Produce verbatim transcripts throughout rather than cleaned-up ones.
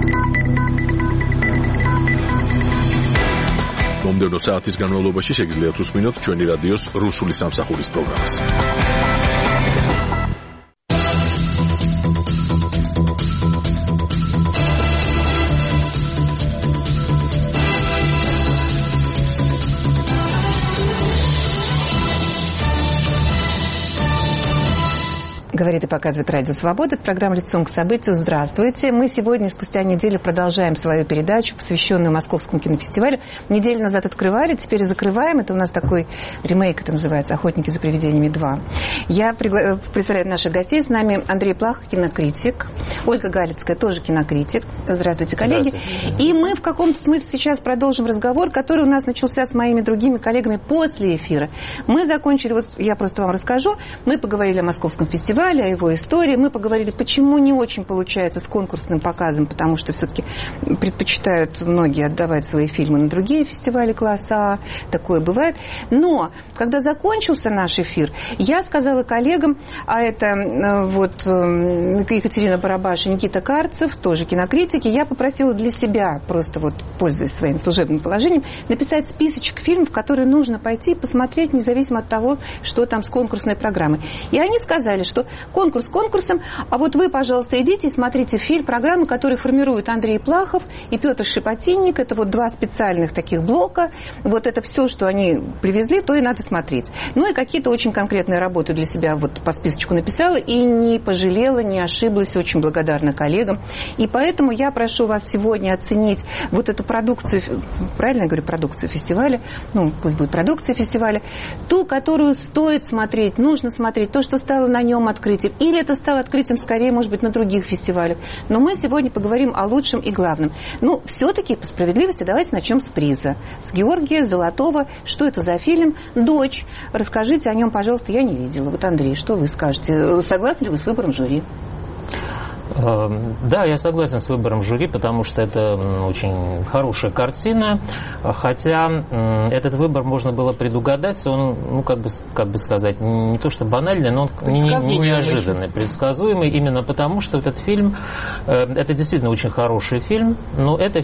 მომდევნო საათის განმავლობაში შეგიძლიათ უსმინოთ ჩვენი რადიოს რუსული სამსახურის პროგრამას. Говорит и показывает Радио Свобода. Это программа «Лицом к событию». Здравствуйте. Мы сегодня, спустя неделю, продолжаем свою передачу, посвященную Московскому кинофестивалю. Неделю назад открывали, теперь закрываем. Это у нас такой ремейк, это называется «Охотники за привидениями два». Я пригла... представляю наших гостей. С нами Андрей Плахов, кинокритик. Ольга Галицкая, тоже кинокритик. Здравствуйте, коллеги. Здравствуйте. И мы в каком-то смысле сейчас продолжим разговор, который у нас начался с моими другими коллегами после эфира. Мы закончили, вот я просто вам расскажу, мы поговорили о Московском фестивале, о его истории. Мы поговорили, почему не очень получается с конкурсным показом, потому что все-таки предпочитают многие отдавать свои фильмы на другие фестивали класса А. Такое бывает. Но, когда закончился наш эфир, я сказала коллегам, а это вот Екатерина Барабаш и Никита Карцев, тоже кинокритики, я попросила для себя, просто вот пользуясь своим служебным положением, написать списочек фильмов, которые нужно пойти и посмотреть, независимо от того, что там с конкурсной программой. И они сказали, что конкурс конкурсом, а вот вы, пожалуйста, идите и смотрите фильм, программы, которые формируют Андрей Плахов и Петр Шепотинник. Это вот два специальных таких блока. Вот это все, что они привезли, то и надо смотреть. Ну и какие-то очень конкретные работы для себя вот по списочку написала и не пожалела, не ошиблась. Очень благодарна коллегам. И поэтому я прошу вас сегодня оценить вот эту продукцию, правильно я говорю, продукцию фестиваля, ну, пусть будет продукция фестиваля, ту, которую стоит смотреть, нужно смотреть, то, что стало на нем открытием. Или это стало открытием, скорее, может быть, на других фестивалях. Но мы сегодня поговорим о лучшем и главном. Ну, все-таки, по справедливости, давайте начнем с приза. С Георгия Золотого. Что это за фильм? «Дочь». Расскажите о нем, пожалуйста. Я не видела. Вот, Андрей, что вы скажете? Согласны ли вы с выбором жюри? Да, я согласен с выбором жюри, потому что это очень хорошая картина, хотя этот выбор можно было предугадать, он, ну, как бы, как бы сказать, не то что банальный, но он не, не неожиданный, предсказуемый, именно потому, что этот фильм, это действительно очень хороший фильм, но это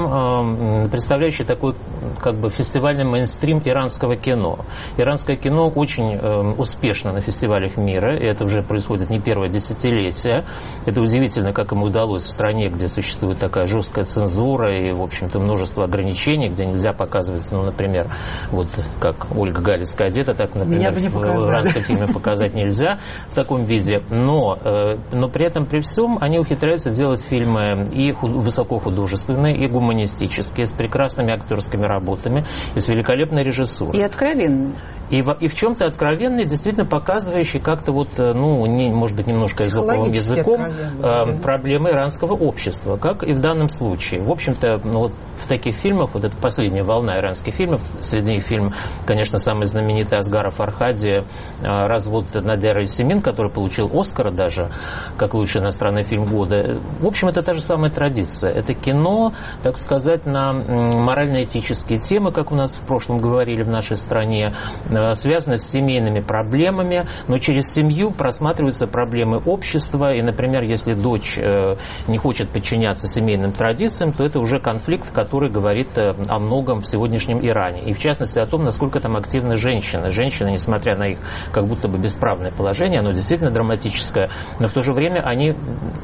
фильм, представляющий такой, как бы, фестивальный мейнстрим иранского кино. Иранское кино очень успешно на фестивалях мира, и это уже происходит не первое десятилетие, это удивительно, как ему удалось в стране, где существует такая жесткая цензура и, в общем-то, множество ограничений, где нельзя показывать, ну, например, вот как Ольга Галицкая одета, так, например, в иранском фильме показать нельзя в таком виде. Но, но при этом, при всем, они ухитряются делать фильмы и высокохудожественные, и гуманистические, с прекрасными актерскими работами, и с великолепной режиссурой. И откровенными. И в, и в чем-то откровенные, действительно показывающие как-то вот, ну, не, может быть, немножко изоповым языком э, проблемы иранского общества, как и в данном случае. В общем-то, ну, вот в таких фильмах, вот эта последняя волна иранских фильмов, среди них фильм, конечно, самый знаменитый Асгара Фархади э, «Развод Надера и Семин», который получил Оскара даже, как лучший иностранный фильм года. В общем, это та же самая традиция. Это кино, так сказать, на морально-этические темы, как у нас в прошлом говорили в нашей стране, связано с семейными проблемами, но через семью просматриваются проблемы общества, и, например, если дочь не хочет подчиняться семейным традициям, то это уже конфликт, который говорит о многом в сегодняшнем Иране, и в частности о том, насколько там активны женщины. Женщины, несмотря на их как будто бы бесправное положение, оно действительно драматическое, но в то же время они,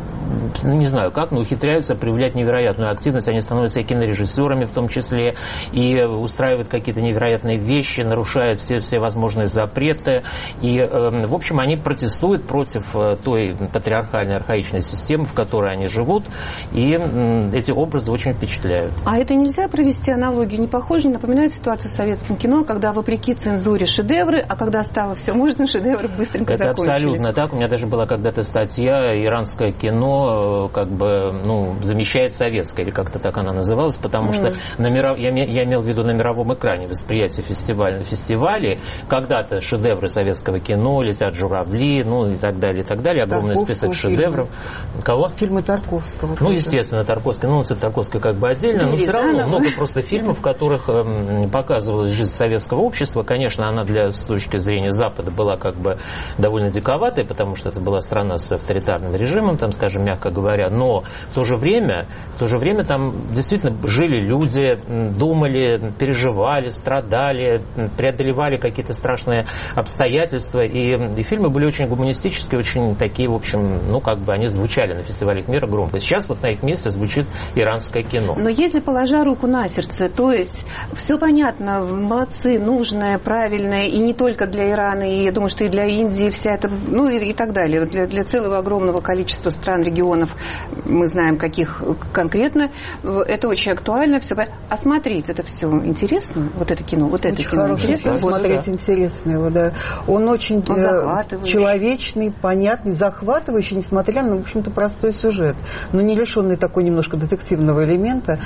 ну, не знаю как, но ухитряются проявлять невероятную активность, они становятся и кинорежиссерами в том числе, и устраивают какие-то невероятные вещи, нарушают все, все возможные запреты, и, э, в общем, они протестуют против той патриархальной, архаичной системы, в которой они живут, и э, эти образы очень впечатляют. А это нельзя провести аналогию? Не похоже, напоминает ситуацию с советским кино, когда, вопреки цензуре, шедевры, а когда стало все можно, шедевры быстренько это закончились. Это абсолютно так. У меня даже была когда-то статья «Иранское кино как бы, ну, замещает советское», или как-то так она называлась, потому mm. что на миров... я, я имел в виду на мировом экране восприятие фестиваля, фестивалей, когда-то шедевры советского кино, «Летят журавли», ну и так далее, и так далее, огромный Тарковского список шедевров. фильма. Кого? Фильмы Тарковского. Ну, тоже. естественно, Тарковский. Ну, Тарковский как бы отдельно, но все равно много просто фильмов, в которых э, показывалась жизнь советского общества. Конечно, она для, с точки зрения Запада была как бы довольно диковатой, потому что это была страна с авторитарным режимом, там, скажем, мягко говоря. Но в то же время, в то же время там действительно жили люди, думали, переживали, страдали, преодолевали какие-то страшные обстоятельства. И, и фильмы были очень гуманистические, очень такие, в общем, ну, как бы они звучали на фестивалях мира громко. Сейчас вот на их месте звучит иранское кино. Но если, положа руку на сердце, то есть все понятно, молодцы, нужное, правильное, и не только для Ирана, и я думаю, что и для Индии вся это, ну и, и так далее. Для, для целого огромного количества стран, регионов, мы знаем, каких конкретно, это очень актуально. Все. А смотреть это все интересно? Вот это кино, вот это очень кино интересно? Вот, смотреть да. интересно его, да. Он очень Он человечный, понятный, захватывающий, несмотря на, в общем-то, простой сюжет, но не лишенный такой немножко детективного элемента,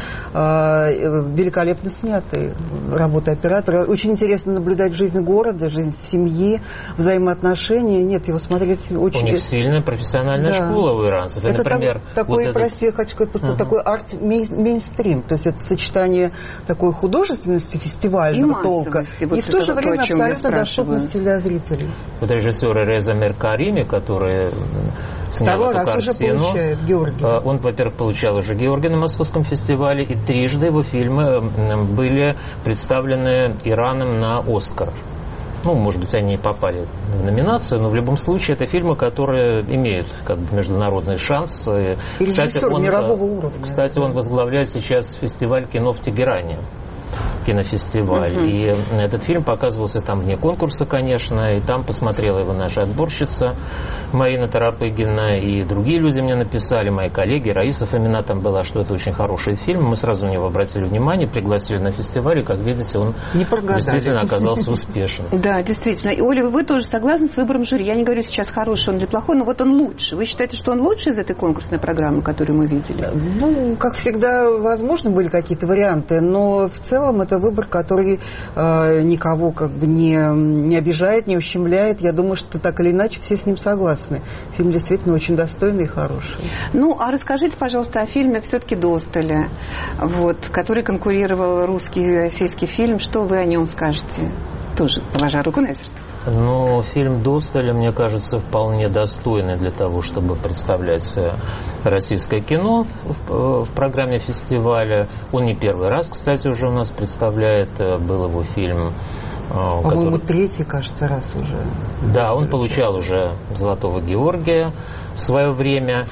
великолепно снятый работа оператора. Очень интересно наблюдать жизнь города, жизнь семьи, взаимоотношения. Нет, его смотреть очень... У них сильная профессиональная да. школа у иранцев. И, это например, так, такой, вот прости, я хочу сказать, uh-huh. такой арт-мейнстрим. То есть это сочетание такой художественности фестивального и толка вот и в то же время то, абсолютно доступности для зрителей. Вот режиссер Реза Меркарими, который снял Второй эту раз картину, уже получает Георгий. Он, во-первых, получал уже Георгия на Московском фестивале, и трижды его фильмы были представлены Ираном на «Оскар». Ну, может быть, они не попали в номинацию, но в любом случае это фильмы, которые имеют как бы международный шанс. И кстати, он, мирового уровня. Кстати, он возглавляет сейчас фестиваль кино в Тегеране. Кинофестиваль. Uh-huh. И этот фильм показывался там вне конкурса, конечно, и там посмотрела его наша отборщица Марина Тарапыгина, и другие люди мне написали, мои коллеги, Раиса Фомина там была, что это очень хороший фильм. Мы сразу на него обратили внимание, пригласили на фестиваль, и, как видите, он действительно оказался успешен. Да, действительно. И, Оля, вы тоже согласны с выбором жюри? Я не говорю сейчас, хороший он или плохой, но вот он лучше. Вы считаете, что он лучше из этой конкурсной программы, которую мы видели? Ну, как всегда, возможно, были какие-то варианты, но в целом это выбор, который э, никого как бы не, не обижает, не ущемляет. Я думаю, что так или иначе все с ним согласны. Фильм действительно очень достойный и хороший. Ну, а расскажите, пожалуйста, о фильме все-таки «Достали», вот, который конкурировал русский и российский фильм. Что вы о нем скажете? Тоже положа руку на сердце. Ну, фильм «Достали», мне кажется, вполне достойный для того, чтобы представлять российское кино в, в программе фестиваля. Он не первый раз, кстати, уже у нас представляет. Был его фильм... По-моему, который... третий, кажется, раз уже. Да, он получал уже «Золотого Георгия» в свое время.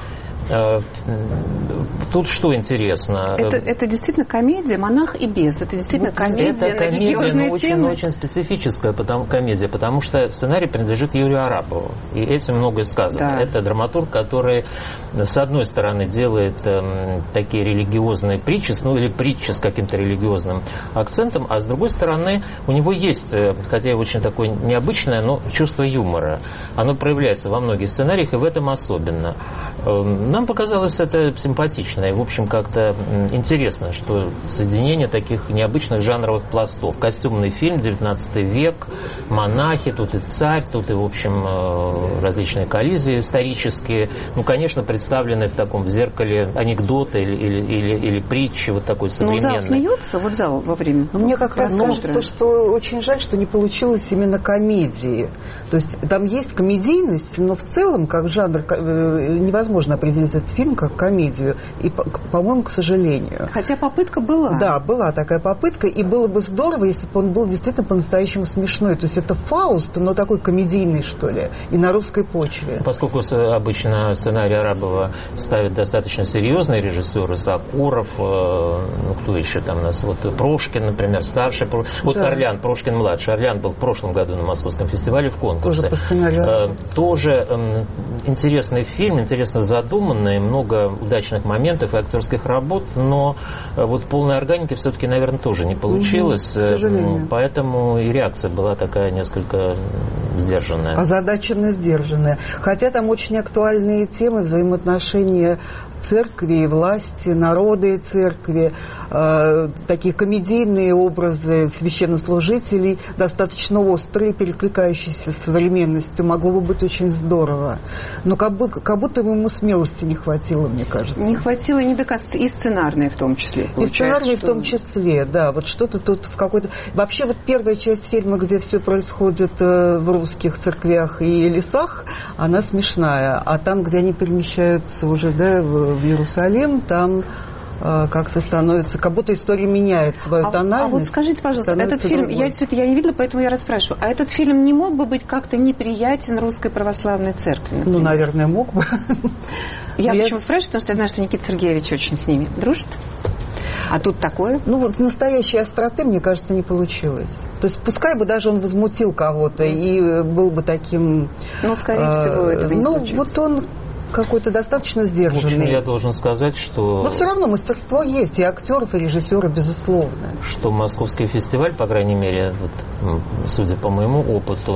Тут что интересно? Это, это действительно комедия «Монах и бес». Это действительно комедия, это комедия, но очень, темы. очень специфическая потому, комедия, потому что сценарий принадлежит Юрию Арабову. И этим многое сказано. Да. Это драматург, который, с одной стороны, делает э, такие религиозные притчи, ну или притчи с каким-то религиозным акцентом, а с другой стороны, у него есть, э, хотя и очень такое необычное, но чувство юмора. Оно проявляется во многих сценариях, и в этом особенно. Э, Нам показалось это симпатично и, в общем, как-то интересно, что соединение таких необычных жанровых пластов. Костюмный фильм, девятнадцатый век, монахи, тут и царь, тут и, в общем, различные коллизии исторические. Ну, конечно, представлены в таком в зеркале анекдоты или, или, или, или притчи, вот такой современной. Ну, зал смеется, вот зал во время. Но мне как раз кажется, что очень жаль, что не получилось именно комедии. То есть там есть комедийность, но в целом, как жанр, невозможно определить этот фильм как комедию. И, по-моему, к сожалению. Хотя попытка была. Да, была такая попытка. И было бы здорово, если бы он был действительно по-настоящему смешной. То есть это Фауст, но такой комедийный, что ли. И на русской почве. Поскольку обычно сценарий Арабова ставят достаточно серьезные режиссеры, Сакуров, ну кто еще там у нас, вот Прошкин, например, старший. Вот да. Орлян, Прошкин младший. Орлян был в прошлом году на Московском фестивале в конкурсе. Тоже по сценарию. Тоже интересный фильм, интересно задуманный, много удачных моментов и актерских работ, но вот полной органики все-таки, наверное, тоже не получилось. Угу, к сожалению. Поэтому и реакция была такая несколько сдержанная. Озадаченно сдержанная. Хотя там очень актуальные темы взаимоотношения церкви и власти, народа и церкви, э, такие комедийные образы священнослужителей, достаточно острые, перекликающиеся с современностью, могло бы быть очень здорово. Но как будто, как будто ему смелости не хватило, мне кажется. Не хватило не до конца, и сценарной в том числе. И сценарной что... в том числе, да. Вот что-то тут в какой-то... Вообще вот первая часть фильма, где все происходит э, в русских церквях и лесах, она смешная. А там, где они перемещаются уже, да, в, в Иерусалим, там э, как-то становится, как будто история меняет свою а, тональность. А вот скажите, пожалуйста, этот фильм, другой. я действительно я не видела, поэтому я расспрашиваю, а этот фильм не мог бы быть как-то неприятен Русской Православной Церкви? Например? Ну, наверное, мог бы. Я почему спрашиваю, потому что я знаю, что Никита Сергеевич очень с ними дружит. А тут такое? Ну, вот настоящей остроты, мне кажется, не получилось. То есть, пускай бы даже он возмутил кого-то и был бы таким... Ну, скорее всего, этого не Ну, случится. вот он какой-то достаточно сдержанный. В общем, я должен сказать, что... Но все равно мастерство есть, и актеров, и режиссера, безусловно. Что московский фестиваль, по крайней мере, вот, судя по моему опыту,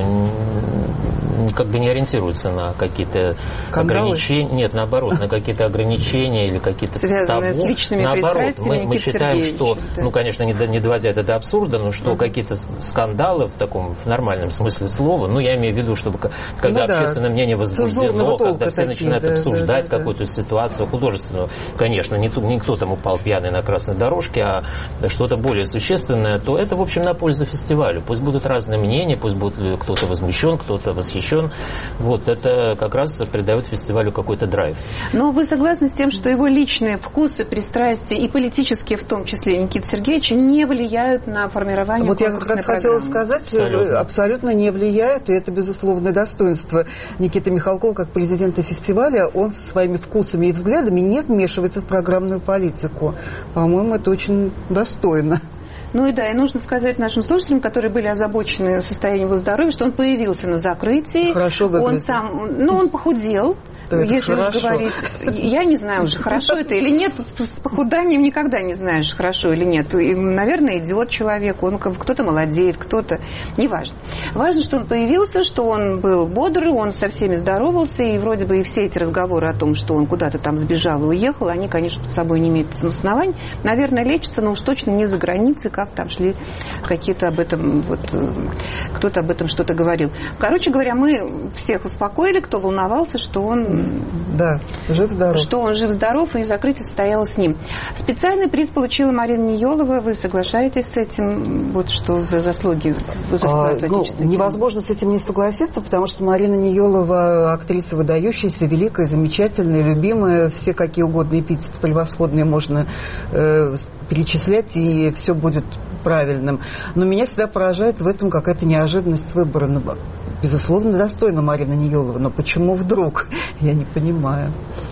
как бы не ориентируется на какие-то Скандалы? ограничения. Нет, наоборот, на какие-то ограничения или какие-то связанные табу. с личными наоборот, пристрастиями мы, мы считаем, что, да. ну, конечно, не, не доводя это до абсурда, но что uh-huh. какие-то скандалы в таком, в нормальном смысле слова, ну, я имею в виду, чтобы когда ну, общественное да. мнение возбуждено, когда все такие, начинают да, обсуждать да, да, какую-то да. ситуацию художественную, конечно, не, не кто там упал пьяный на красной дорожке, а что-то более существенное, то это, в общем, на пользу фестивалю. Пусть будут разные мнения, пусть будет кто-то возмущен, кто-то восхищен. Вот, это как раз придает фестивалю какой-то драйв. Но вы согласны с тем, что его личные вкусы, пристрастия и политические, в том числе Никиты Сергеевича, не влияют на формирование вот я как раз программы. Хотела сказать, абсолютно. абсолютно не влияют, и это безусловное достоинство Никиты Михалкова как президента фестиваля. Он со своими вкусами и взглядами не вмешивается в программную политику. По-моему, это очень достойно. Ну и да, и нужно сказать нашим слушателям, которые были озабочены состоянием его здоровья, что он появился на закрытии. Хорошо выглядит. Он сам, ну, он похудел. Да, если уж говорить, я не знаю уже, хорошо это или нет, тут с похуданием никогда не знаешь, хорошо или нет. И, наверное, идет человек, он кто-то молодеет, кто-то, неважно. Важно, что он появился, что он был бодрый, он со всеми здоровался, и вроде бы и все эти разговоры о том, что он куда-то там сбежал и уехал, они, конечно, под собой не имеют оснований. Наверное, лечатся, но уж точно не за границей, как там шли какие-то об этом, вот, кто-то об этом что-то говорил. Короче говоря, мы всех успокоили, кто волновался, что он Да, жив-здоров. Что он жив-здоров, и закрытие состоялось с ним. Специальный приз получила Марина Ниелова. Вы соглашаетесь с этим? Вот что за заслуги за вклад а, ну, невозможно с этим не согласиться, потому что Марина Ниелова актриса выдающаяся, великая, замечательная, любимая. Все какие угодно эпитеты превосходные можно э, перечислять, и все будет правильным. Но меня всегда поражает в этом какая-то неожиданность выбора. Безусловно, достойна Марина Ниелова, но почему вдруг? Я не понимаю.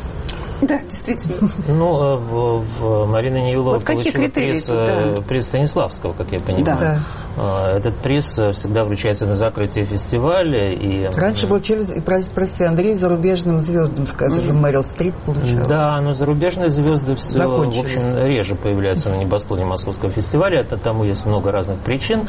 Да, действительно. Ну, в, в Марина Ниелова вот получила приз, да. приз Станиславского, как я понимаю. Да. Этот приз всегда вручается на закрытии фестиваля. И... Раньше вручили, прости, Андрей, зарубежным звездам, скажем, mm-hmm. Мэрил Стрип получал. Да, но зарубежные звезды все, в общем, реже появляются на небосклоне Московского фестиваля. Это тому есть много разных причин.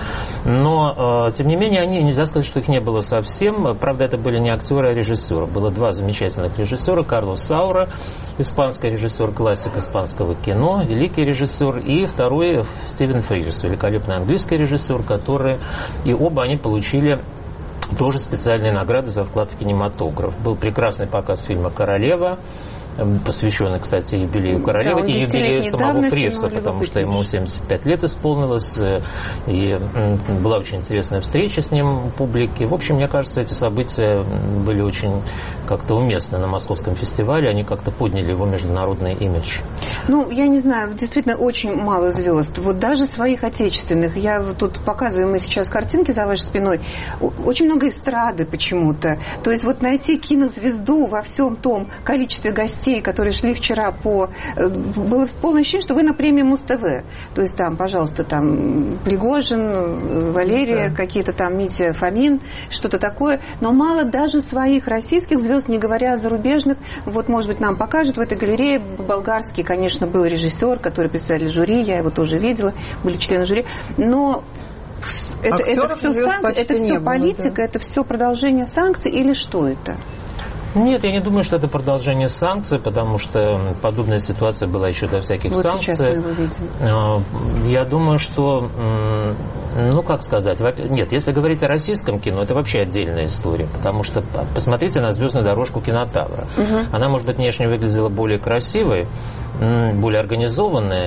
Но, тем не менее, они, нельзя сказать, что их не было совсем. Правда, это были не актеры, а режиссеры. Было два замечательных режиссера. Карлос Саура, испанский режиссер, классик испанского кино, великий режиссер, и второй Стивен Фрирз, великолепный английский режиссер, который, и оба они получили тоже специальные награды за вклад в кинематограф. Был прекрасный показ фильма «Королева», посвященный, кстати, юбилею королевы, да, и юбилею самого Фрирза, потому что ему семьдесят пять лет исполнилось, и была очень интересная встреча с ним в публике. В общем, мне кажется, эти события были очень как-то уместны на Московском фестивале, они как-то подняли его международный имидж. Ну, я не знаю, действительно очень мало звезд. Вот даже своих отечественных. Я вот тут показываю, мы сейчас картинки за вашей спиной, очень много эстрады почему-то. То есть вот найти кинозвезду во всем том количестве гостей, которые шли вчера по... Было полное ощущение, что вы на премии Муз-ТВ. То есть там, пожалуйста, там Пригожин, Валерия, да. какие-то там Митя Фомин, что-то такое. Но мало даже своих российских звезд, не говоря о зарубежных. Вот, может быть, нам покажут в этой галерее. Болгарский, конечно, был режиссер, который представлял жюри, я его тоже видела, были члены жюри. Но это, это все, санк... это все политика, было, да. это все продолжение санкций или что это? Нет, я не думаю, что это продолжение санкций, потому что подобная ситуация была еще до всяких вот санкций. Сейчас мы его видим. Я думаю, что, ну как сказать, нет, если говорить о российском кино, это вообще отдельная история, потому что посмотрите на «Звездную дорожку» Кинотавра. Угу. Она, может быть, внешне выглядела более красивой, более организованной,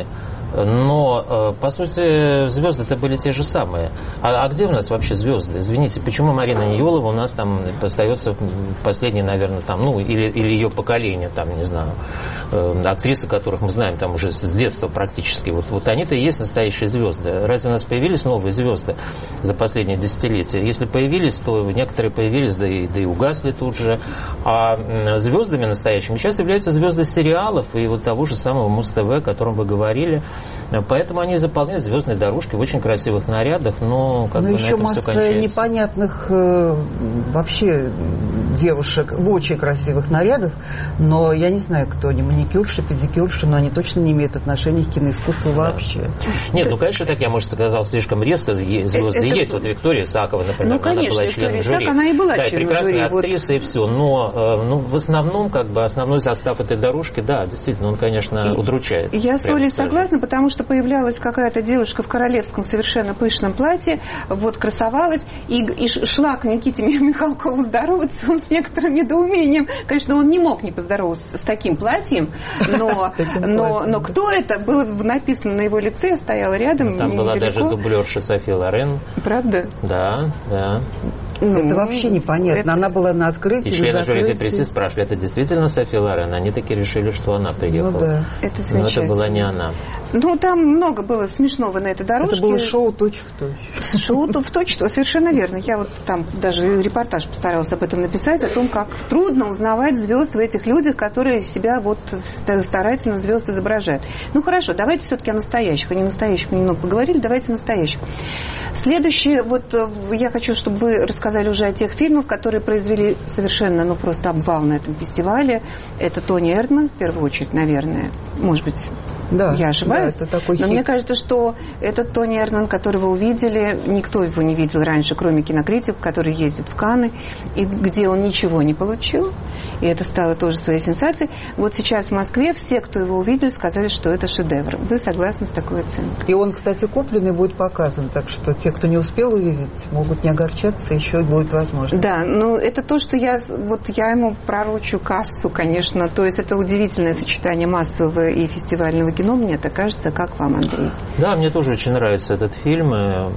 но, по сути, звезды-то были те же самые. А, а где у нас вообще звезды? Извините, почему Марина Ньюлова у нас там остается последней, наверное, там, ну, или, или ее поколение, там, не знаю, э, актрисы, которых мы знаем там уже с детства практически. Вот, вот они-то и есть настоящие звезды. Разве у нас появились новые звезды за последние десятилетия? Если появились, то некоторые появились, да и, да и угасли тут же. А звездами настоящими сейчас являются звезды сериалов и вот того же самого Муз-ТВ, о котором вы говорили. Поэтому они заполняют звездные дорожки в очень красивых нарядах, но как но бы еще на этом масса все кончается. Непонятных э, вообще девушек в очень красивых нарядах, но я не знаю, кто они, маникюрши, педикюрши, но они точно не имеют отношения к киноискусству да. вообще. Нет, ну конечно, так я, может, сказал слишком резко, звезды это... есть. Вот Виктория Исакова, например, ну, конечно, она была членом жюри. Исак, она и была да, членом прекрасная жюри. актриса вот. И все. Но ну, в основном, как бы, основной состав этой дорожки, да, действительно, он, конечно, и удручает. Я с Олей согласна, потому что появлялась какая-то девушка в королевском совершенно пышном платье, вот красовалась и, и шла к Никите Михалкову здороваться, он с некоторым недоумением. Конечно, он не мог не поздороваться с таким платьем, но, но, но кто это? Было написано на его лице, стояла рядом. Там была даже дублерша Софи Лорен. Правда? Да, да. Ну, это вообще непонятно. Это... Она была на открытии. И члены жюри прессы спрашивали, это действительно Софи Лорен? Они таки решили, что она приехала. Ну, да. Это Но это была не она. Ну, там много было смешного на этой дорожке. Это было шоу точь-в-точь. Шоу в точь-в-точь, совершенно верно. Я вот там даже репортаж постаралась об этом написать, о том, как трудно узнавать звезд в этих людях, которые себя вот старательно звезд изображают. Ну, хорошо, давайте все-таки о настоящих. О ненастоящих мы немного поговорили, давайте о настоящих. Следующее, вот я хочу, чтобы вы рассказали уже о тех фильмах, которые произвели совершенно, ну, просто обвал на этом фестивале. Это Тони Эрдман, в первую очередь, наверное. Может быть, да, я ошибаюсь. Да, это такой но хит. мне кажется, что этот Тони Эрдман, которого вы увидели, никто его не видел раньше, кроме кинокритиков, которые ездят в Канны, и где он ничего не получил. И это стало тоже своей сенсацией. Вот сейчас в Москве все, кто его увидел, сказали, что это шедевр. Вы согласны с такой оценкой? И он, кстати, куплен и будет показан. Так что те, кто не успел увидеть, могут не огорчаться, еще будет возможность. Да, ну это то, что я, вот я ему пророчу кассу, конечно. То есть это удивительное сочетание массового и фестивального кино, мне так кажется. Как вам, Андрей? Да, мне тоже очень нравится этот фильм.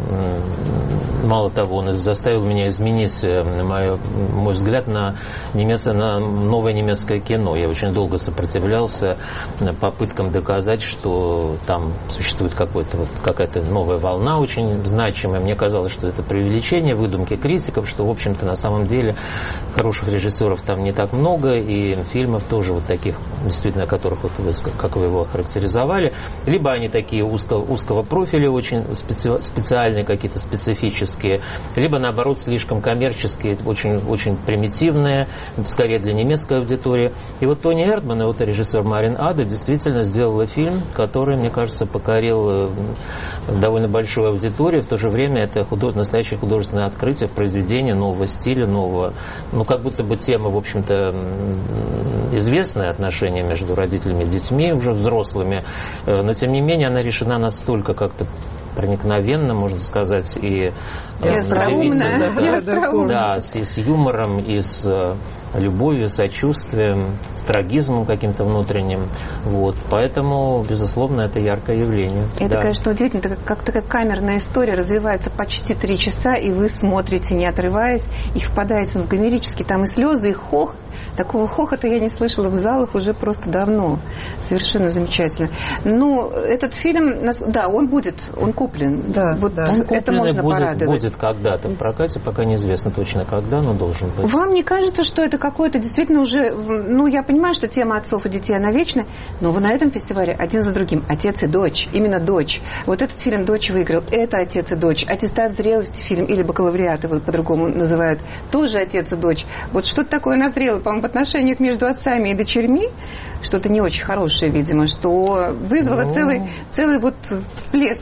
Мало того, он заставил меня изменить мой, мой взгляд на, немец... на новое немецкое кино. Я очень долго сопротивлялся попыткам доказать, что там существует какой-то, вот, какая-то новая волна очень значимая. Мне казалось, что это преувеличение, выдумки критиков, что, в общем-то, на самом деле хороших режиссеров там не так много, и фильмов тоже вот таких, действительно, которых, вот вы, как вы его охарактеризовали, либо они такие узкого, узкого профиля, очень специ... специальные, какие-то специфические, либо, наоборот, слишком коммерческие, очень, очень примитивные, скорее для немецкой аудитории. И вот Тони Эрдман, и вот режиссер Марин Аде действительно сделала фильм, который, мне кажется, покорил довольно большую аудиторию. В то же время это худож... настоящее художественное открытие, произведение нового стиля, нового... Ну, как будто бы тема, в общем-то, известная, отношения между родителями и детьми, уже взрослыми, но, тем не менее, она решена настолько как-то проникновенно, можно сказать, и удивительно. Да, да, да, с, с юмором, и с любовью, сочувствием, с трагизмом каким-то внутренним. Вот. Поэтому, безусловно, это яркое явление. Это, да. конечно, удивительно. Это как такая камерная история развивается почти три часа, и вы смотрите, не отрываясь, и впадаете в гомерические там и слезы, и хохот. Такого хохота я не слышала в залах уже просто давно. Совершенно замечательно. Ну, этот фильм, да, он будет, он куплен. Да, вот да. Он это можно будет, порадовать. Будет когда-то в прокате, пока неизвестно точно когда, но должен быть. Вам не кажется, что это какое-то действительно уже... Ну, я понимаю, что тема отцов и детей, она вечная, но вы на этом фестивале один за другим. Отец и дочь. Именно дочь. Вот этот фильм «Дочь» выиграл. Это «Отец и дочь». «Аттестат зрелости» фильм, или «Бакалавриат», его по-другому называют, тоже «Отец и дочь». Вот что-то такое назрело, по-моему, в отношениях между отцами и дочерьми, что-то не очень хорошее, видимо, что вызвало ну, целый, целый вот всплеск таких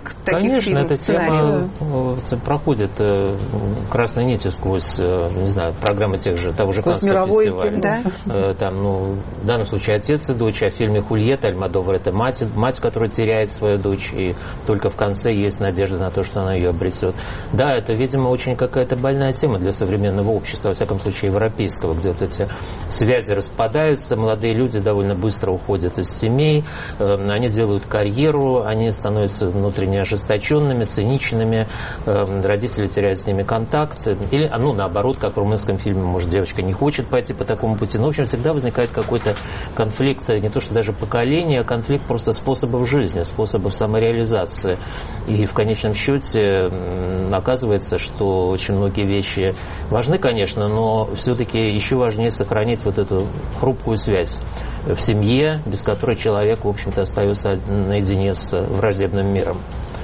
Конечно, фильмов, эта тема да. проходит э, красной нитью сквозь, э, не знаю, программы тех же, того же Каннского фестиваля. Да. Э, там, ну, в данном случае отец и дочь, а в фильме «Хульетта» Альмодовар — это мать, мать, которая теряет свою дочь, и только в конце есть надежда на то, что она ее обретет. Да, это, видимо, очень какая-то больная тема для современного общества, во всяком случае европейского, где вот эти связи распадаются, молодые люди довольно быстро уходят из семей, э, они делают карьеру, они становятся внутренне ожесточенными, циничными, э, родители теряют с ними контакт, или, ну, наоборот, как в румынском фильме, может, девочка не хочет пойти по такому пути, но, в общем, всегда возникает какой-то конфликт, не то что даже поколения, а конфликт просто способов жизни, способов самореализации. И в конечном счете оказывается, что очень многие вещи важны, конечно, но все-таки еще важнее сохранить вот эту хрупкую связь в семье, без которой человек, в общем-то, остается наедине с враждебным миром.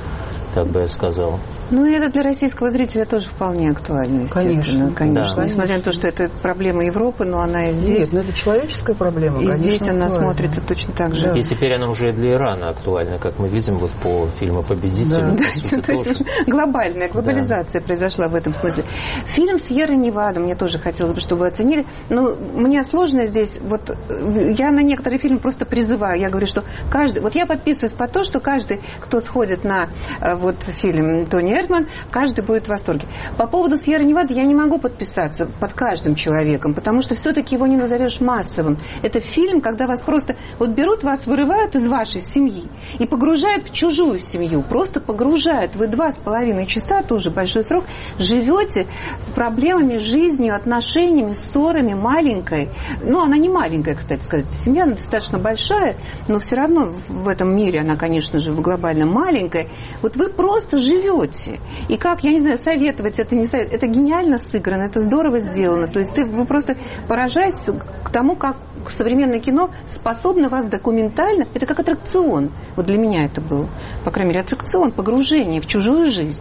Так бы я сказал. Ну, и это для российского зрителя тоже вполне актуально, естественно. Конечно. конечно. Да. Несмотря на то, что это проблема Европы, но она и здесь. Нет, но это человеческая проблема, и конечно, здесь она актуальна. смотрится точно так же. И теперь она уже и для Ирана актуальна, как мы видим вот по фильму «Победитель». Да, да, то есть глобальная глобализация да. произошла в этом смысле. Фильм «Сьерра Невада» мне тоже хотелось бы, чтобы вы оценили. Но мне сложно здесь, вот я на некоторые фильмы просто призываю, я говорю, что каждый, вот я подписываюсь по то, что каждый, кто сходит на вот фильм Тони Эрдман, каждый будет в восторге. По поводу «Сьерра Невада» я не могу подписаться под каждым человеком, потому что все-таки его не назовешь массовым. Это фильм, когда вас просто вот берут вас, вырывают из вашей семьи и погружают в чужую семью, просто погружают. Вы два с половиной часа, тоже большой срок, живете проблемами, жизнью, отношениями, ссорами, маленькой. Ну, она не маленькая, кстати сказать. Семья она достаточно большая, но все равно в этом мире она, конечно же, в глобальном маленькая. Вот вы просто живете. И как, я не знаю, советовать это не советовать. Это гениально сыграно, это здорово сделано. То есть ты, вы просто поражаетесь к тому, как современное кино способно вас документально... Это как аттракцион. Вот для меня это был, по крайней мере, аттракцион, погружение в чужую жизнь.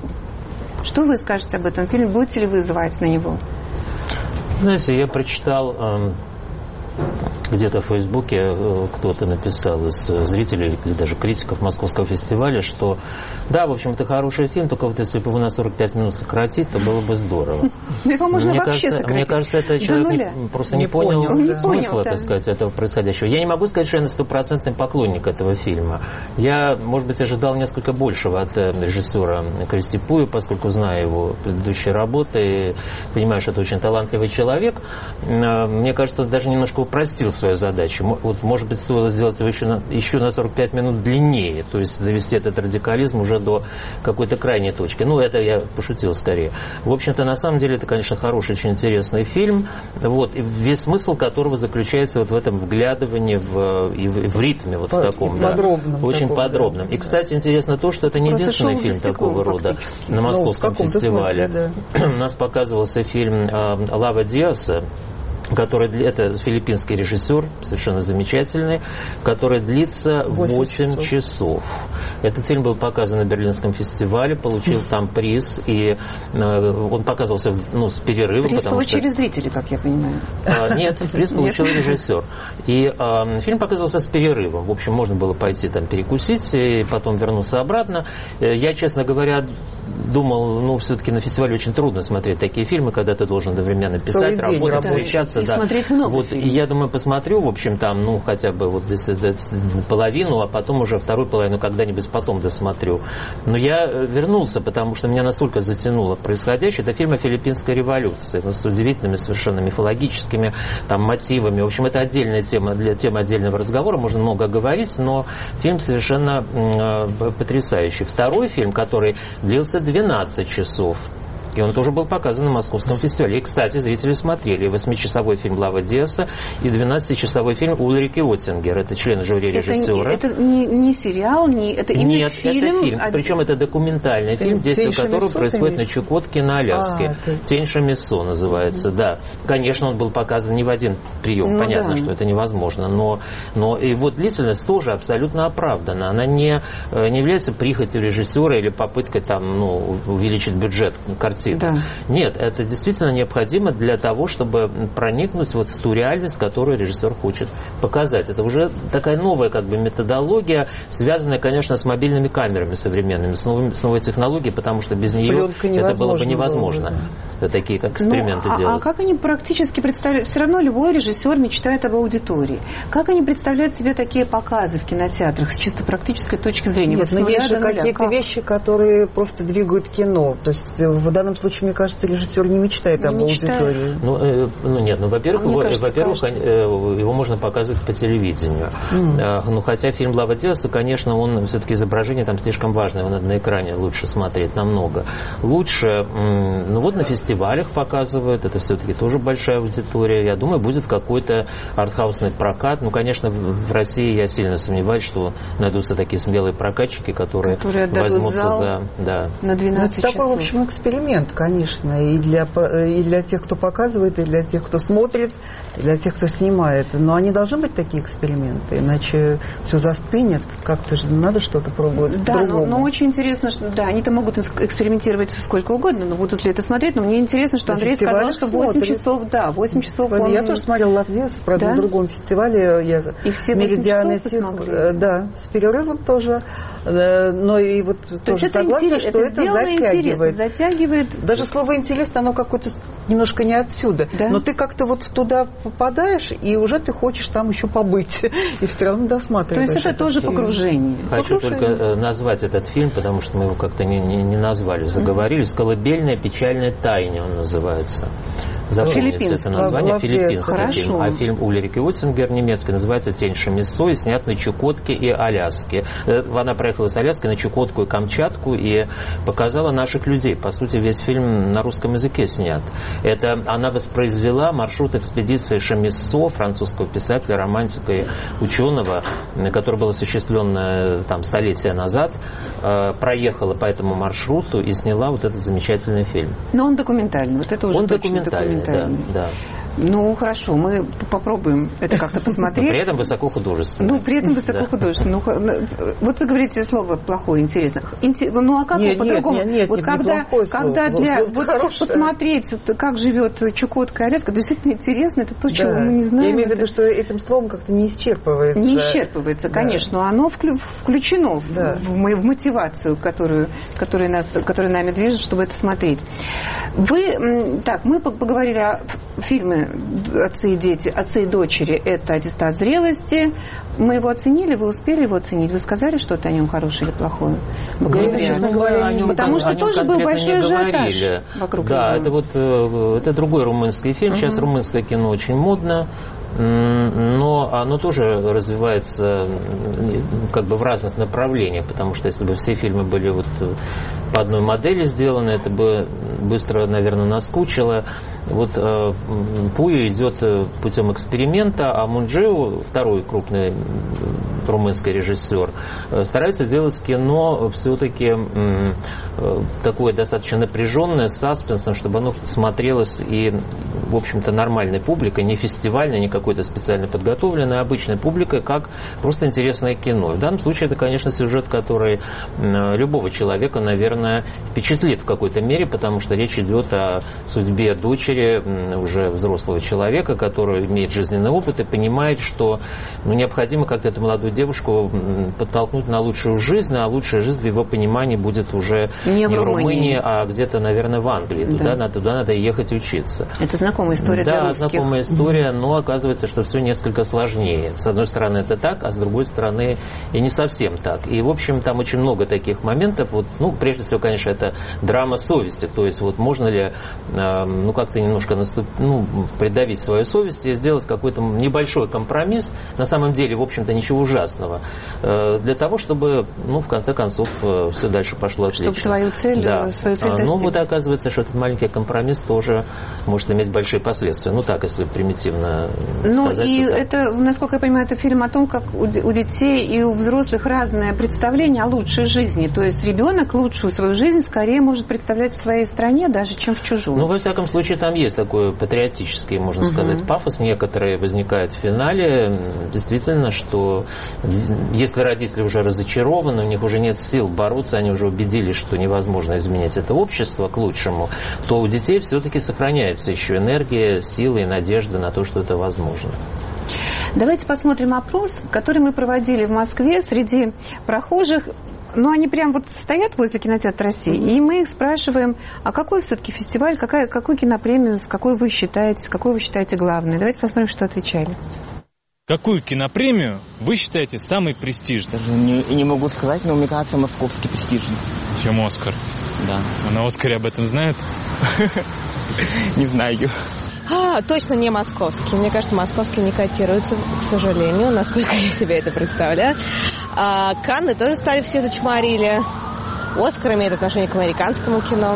Что вы скажете об этом фильме? Будете ли вы звать на него? Знаете, я прочитал... Эм... Где-то в Фейсбуке кто-то написал из зрителей или даже критиков Московского фестиваля, что да, в общем, это хороший фильм, только вот если бы его на сорок пять минут сократить, то было бы здорово. Его можно мне вообще кажется, сократить. Мне кажется, это человек не, просто не, не понял, понял да. смысла, понял, так да. сказать, этого происходящего. Я не могу сказать, что я стопроцентный поклонник этого фильма. Я, может быть, ожидал несколько большего от режиссера Кристи Пуи, поскольку знаю его предыдущие работы и понимаю, что это очень талантливый человек. Мне кажется, он даже немножко упростил свою задачу. Вот, может быть, стоило сделать его еще на, еще на сорок пять минут длиннее, то есть довести этот радикализм уже до какой-то крайней точки. Ну, это я пошутил скорее. В общем-то, на самом деле, это, конечно, хороший, очень интересный фильм, вот, и весь смысл которого заключается вот в этом вглядывании в, и в, в ритме вот в таком, да, очень таком, подробном. Да. И, кстати, интересно то, что это не Просто единственный фильм такого рода на Московском ну, фестивале. Смысле, да. У нас показывался фильм э, «Лава Диаса», который, это филиппинский режиссер, совершенно замечательный, который длится восемь часов. часов. Этот фильм был показан на Берлинском фестивале, получил там приз, и э, он показывался ну, с перерывом. Приз получили что... зрители, как я понимаю. А, нет, приз получил нет. режиссер. И э, фильм показывался с перерывом. В общем, можно было пойти там перекусить и потом вернуться обратно. Я, честно говоря, думал, ну, все-таки на фестивале очень трудно смотреть такие фильмы, когда ты должен одновременно писать, работать, встречаться. И да. смотреть много вот, и я думаю, посмотрю, в общем, там, ну, хотя бы вот если, половину, а потом уже вторую половину когда-нибудь потом досмотрю. Но я вернулся, потому что меня настолько затянуло происходящее. Это фильм о филиппинской революции, ну, с удивительными совершенно мифологическими там мотивами. В общем, это отдельная тема, для темы отдельного разговора, можно много говорить, но фильм совершенно э, потрясающий. Второй фильм, который длился двенадцать часов, и он тоже был показан на Московском фестивале. И, кстати, зрители смотрели восьмичасовой фильм «Лава Диаса» и двенадцатичасовой фильм Ульрики Оттингер. Это член жюри режиссера. Это, это не, не сериал, не, это именно Нет, фильм. это фильм. А... Причем это документальный фильм, действие которого происходит на Чукотке, на Аляске. А, «Тень Шамиссо» называется, mm-hmm. да. Конечно, он был показан не в один прием. Ну, понятно, да. что это невозможно. Но, но его длительность тоже абсолютно оправдана. Она не, не является прихотью режиссера или попыткой там, ну, увеличить бюджет картины. картину. Да. Нет, это действительно необходимо для того, чтобы проникнуть вот в ту реальность, которую режиссер хочет показать. Это уже такая новая как бы методология, связанная, конечно, с мобильными камерами современными, с, новыми, с новой технологией, потому что без нее это было бы невозможно. Было, да. Такие как эксперименты ну, а, делать. А как они практически представляют? Все равно любой режиссер мечтает об аудитории. Как они представляют себе такие показы в кинотеатрах с чисто практической точки зрения? Нет, вот но есть же какие-то как? вещи, которые просто двигают кино. То есть в данном случае, мне кажется, режиссер не мечтает не об мечтает. аудитории. Ну, э, ну нет, ну во-первых, а его, кажется, во-первых э, его можно показывать по телевидению. Mm. Э, ну хотя фильм «Лава Диаса», конечно, он все-таки изображение там слишком важное, его надо на экране лучше смотреть намного. Лучше, м- ну вот на фестивалях показывают, это все-таки тоже большая аудитория. Я думаю, будет какой-то артхаусный прокат. Ну, конечно, в, в России я сильно сомневаюсь, что найдутся такие смелые прокатчики, которые, которые возьмутся за... Да. На двенадцать ну, часов. Такой, в общем, эксперимент, конечно, и для, и для тех, кто показывает, и для тех, кто смотрит, и для тех, кто снимает. Но они должны быть такие эксперименты, иначе все застынет. Как-то же надо что-то пробовать. Да, но, но очень интересно, что да, они-то могут экспериментировать сколько угодно, но будут ли это смотреть? Но мне интересно, что Андрей сказал, что восемь часов, да, восемь часов он... Я тоже смотрела «Лав Диас», правда, да? на другом фестивале. Я и все «Меридианы Тих», да, с перерывом тоже. Но и вот То тоже это согласна, интерес, что это, это затягивает. затягивает. Даже слово «интересно», оно какое-то немножко не отсюда. Да? Но ты как-то вот туда попадаешь, и уже ты хочешь там еще побыть. И все равно досматриваешь. То есть это тоже фильм. Погружение. Хочу погружение. только назвать этот фильм, потому что мы его как-то не, не, не назвали. Заговорились. «Колыбельная печальная тайна» он называется. Запомните это название. Филиппинский фильм. А фильм Ульрики Оттингер немецкий называется «Тень Шамиссо» и снят на Чукотке и Аляске. Она проехала с Аляски на Чукотку и Камчатку и показала наших людей. По сути, весь фильм на русском языке снят. Это она воспроизвела маршрут экспедиции Шамиссо, французского писателя, романтика и ученого, который был осуществлен там столетия назад, проехала по этому маршруту и сняла вот этот замечательный фильм. Но он документальный. Вот это уже он точно документальный, документальный. Да, да. Ну, хорошо, мы попробуем это как-то посмотреть. Но при этом высокохудожественно. Ну, при этом высокохудожественно. Ну, вот вы говорите слово плохое, интересно. Ну, а как нет, по-другому? Нет, нет, вот нет, когда, когда слово, для слово вот посмотреть, как живет Чукотка и Аляска, действительно интересно, это то, да. чего мы не знаем. Я имею в это... виду, что этим словом как-то не исчерпывается. Не исчерпывается, да. конечно, но оно включено да. в, в мотивацию, которую, которая, нас, которая нами движет, чтобы это смотреть. Вы, так, мы поговорили о фильме «Отцы и дети», «Отцы и дочери» – это аттестат зрелости. Мы его оценили, вы успели его оценить? Вы сказали что-то о нем хорошее или плохое? Ну, честно говоря, о нем, Потому что о нем тоже был большой ажиотаж вокруг да, него. это вот это другой румынский фильм. Uh-huh. Сейчас румынское кино очень модно. Но оно тоже развивается как бы в разных направлениях, потому что если бы все фильмы были вот по одной модели сделаны, это бы быстро, наверное, наскучило. Вот Пуя идет путем эксперимента, а Мунджиу, второй крупный румынский режиссер, старается делать кино все-таки такое достаточно напряженное, с саспенсом, чтобы оно смотрелось и, в общем-то, нормальной публикой, не фестивальной, не какой-то специально подготовленной, а обычной публикой, как просто интересное кино. В данном случае это, конечно, сюжет, который любого человека, наверное, впечатлит в какой-то мере, потому что речь идет о судьбе дочери уже взрослого человека, который имеет жизненный опыт и понимает, что ну, необходимо как-то эту молодую девушку подтолкнуть на лучшую жизнь, а лучшая жизнь в его понимании будет уже не, не в Румынии, Румынии а где-то, наверное, в Англии. Да. Туда, надо, туда надо ехать учиться. Это знакомая история да, для русских. Да, знакомая история, но оказывается, что все несколько сложнее. С одной стороны это так, а с другой стороны и не совсем так. И, в общем, там очень много таких моментов. Вот, ну, прежде всего, конечно, это драма совести. То есть, вот можно ли, э, ну, как-то немножко наступ... ну, придавить свою совесть и сделать какой-то небольшой компромисс, на самом деле, в общем-то, ничего ужасного, э, для того, чтобы, ну, в конце концов, э, все дальше пошло отлично. Чтобы твою цель, да. свою цель достичь. Ну, вот оказывается, что этот маленький компромисс тоже может иметь большие последствия. Ну, так, если примитивно ну, сказать. И это, насколько я понимаю, это фильм о том, как у детей и у взрослых разное представление о лучшей жизни. То есть ребенок лучшую свою жизнь скорее может представлять в своей стране, даже чем в чужой. Ну, во всяком случае, там есть такой патриотический, можно uh-huh. сказать, пафос некоторый возникает в финале. Действительно, что Если родители уже разочарованы, у них уже нет сил бороться, они уже убедились, что невозможно изменить это общество к лучшему, то у детей все-таки сохраняется еще энергия, силы и надежда на то, что это возможно. Давайте посмотрим опрос, который мы проводили в Москве среди прохожих. Ну, они прям вот стоят возле кинотеатра России, mm-hmm. и мы их спрашиваем, а какой все-таки фестиваль, какая, какую кинопремию, с какой вы считаете, с какой вы считаете главной? Давайте посмотрим, что отвечали. Какую кинопремию вы считаете самой престижной? Даже не, не могу сказать, но мне кажется, московский престижный. Чем Оскар? Да. А на Оскаре об этом знают? Не знаю. А, точно не московский. Мне кажется, московский не котируется, к сожалению, насколько я себе это представляю. А Канны тоже стали все зачморили. Оскар имеет отношение к американскому кино.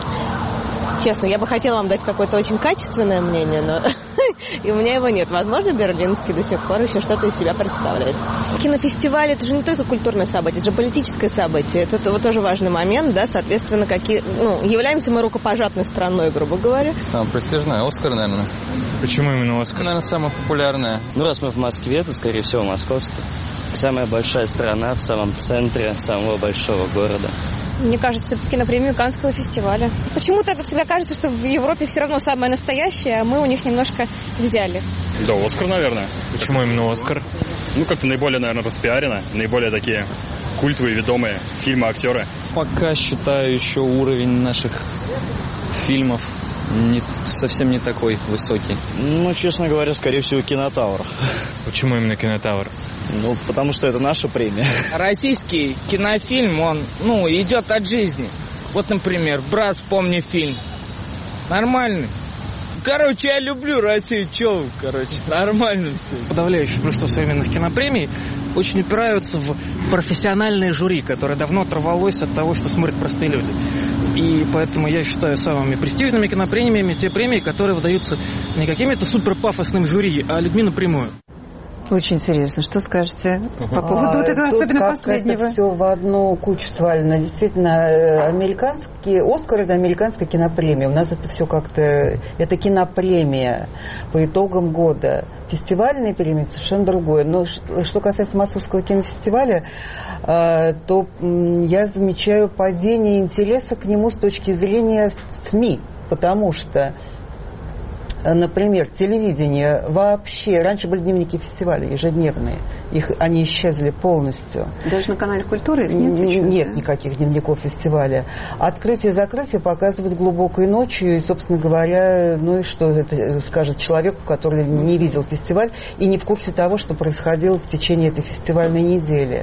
Честно, я бы хотела вам дать какое-то очень качественное мнение, но и у меня его нет. Возможно, берлинский до сих пор еще что-то из себя представляет. Кинофестиваль — это же не только культурное событие, это же политическое событие. Это вот тоже важный момент, да, соответственно, какие, ну, являемся мы рукопожатной страной, грубо говоря. Самое престижное — Оскар, наверное. Почему именно Оскар? Наверное, самое популярное. Ну, раз мы в Москве, то, скорее всего, московский. Самая большая страна в самом центре самого большого города. Мне кажется, кинопремию Каннского фестиваля. Почему-то всегда кажется, что в Европе все равно самое настоящее, а мы у них немножко взяли. Да, Оскар, наверное. Почему именно Оскар? Ну, как-то наиболее, наверное, распиарено, наиболее такие культовые, ведомые фильмы, актеры. Пока считаю еще уровень наших фильмов не, совсем не такой высокий. Ну, честно говоря, скорее всего, Кинотавр. Почему именно Кинотавр? Ну, потому что это наша премия. Российский кинофильм, он, ну, идет от жизни. Вот, например, «Брат, вспомни» фильм. Нормальный. Короче, я люблю Россию, чё, короче, нормально все. Подавляющее большинство современных кинопремий очень упираются в профессиональное жюри, которое давно оторвалось от того, что смотрят простые люди. И поэтому я считаю самыми престижными кинопремиями те премии, которые выдаются не какими-то суперпафосным жюри, а людьми напрямую. Очень интересно. Что скажете по поводу а, вот этого, особенно как последнего? Это все в одну кучу свалено. Действительно, американский Оскар — это американская кинопремия. У нас это все как-то... Это кинопремия по итогам года. Фестивальные премии — совершенно другое. Но что касается Московского кинофестиваля, то я замечаю падение интереса к нему с точки зрения СМИ. Потому что... Например, телевидение вообще... Раньше были дневники фестиваля ежедневные. Их, они исчезли полностью. Даже на канале «Культура» их нет сейчас? Нет никаких дневников фестиваля. Открытие и закрытие показывают глубокой ночью. И, собственно говоря, ну и что это скажет человеку, который не видел фестиваль и не в курсе того, что происходило в течение этой фестивальной недели.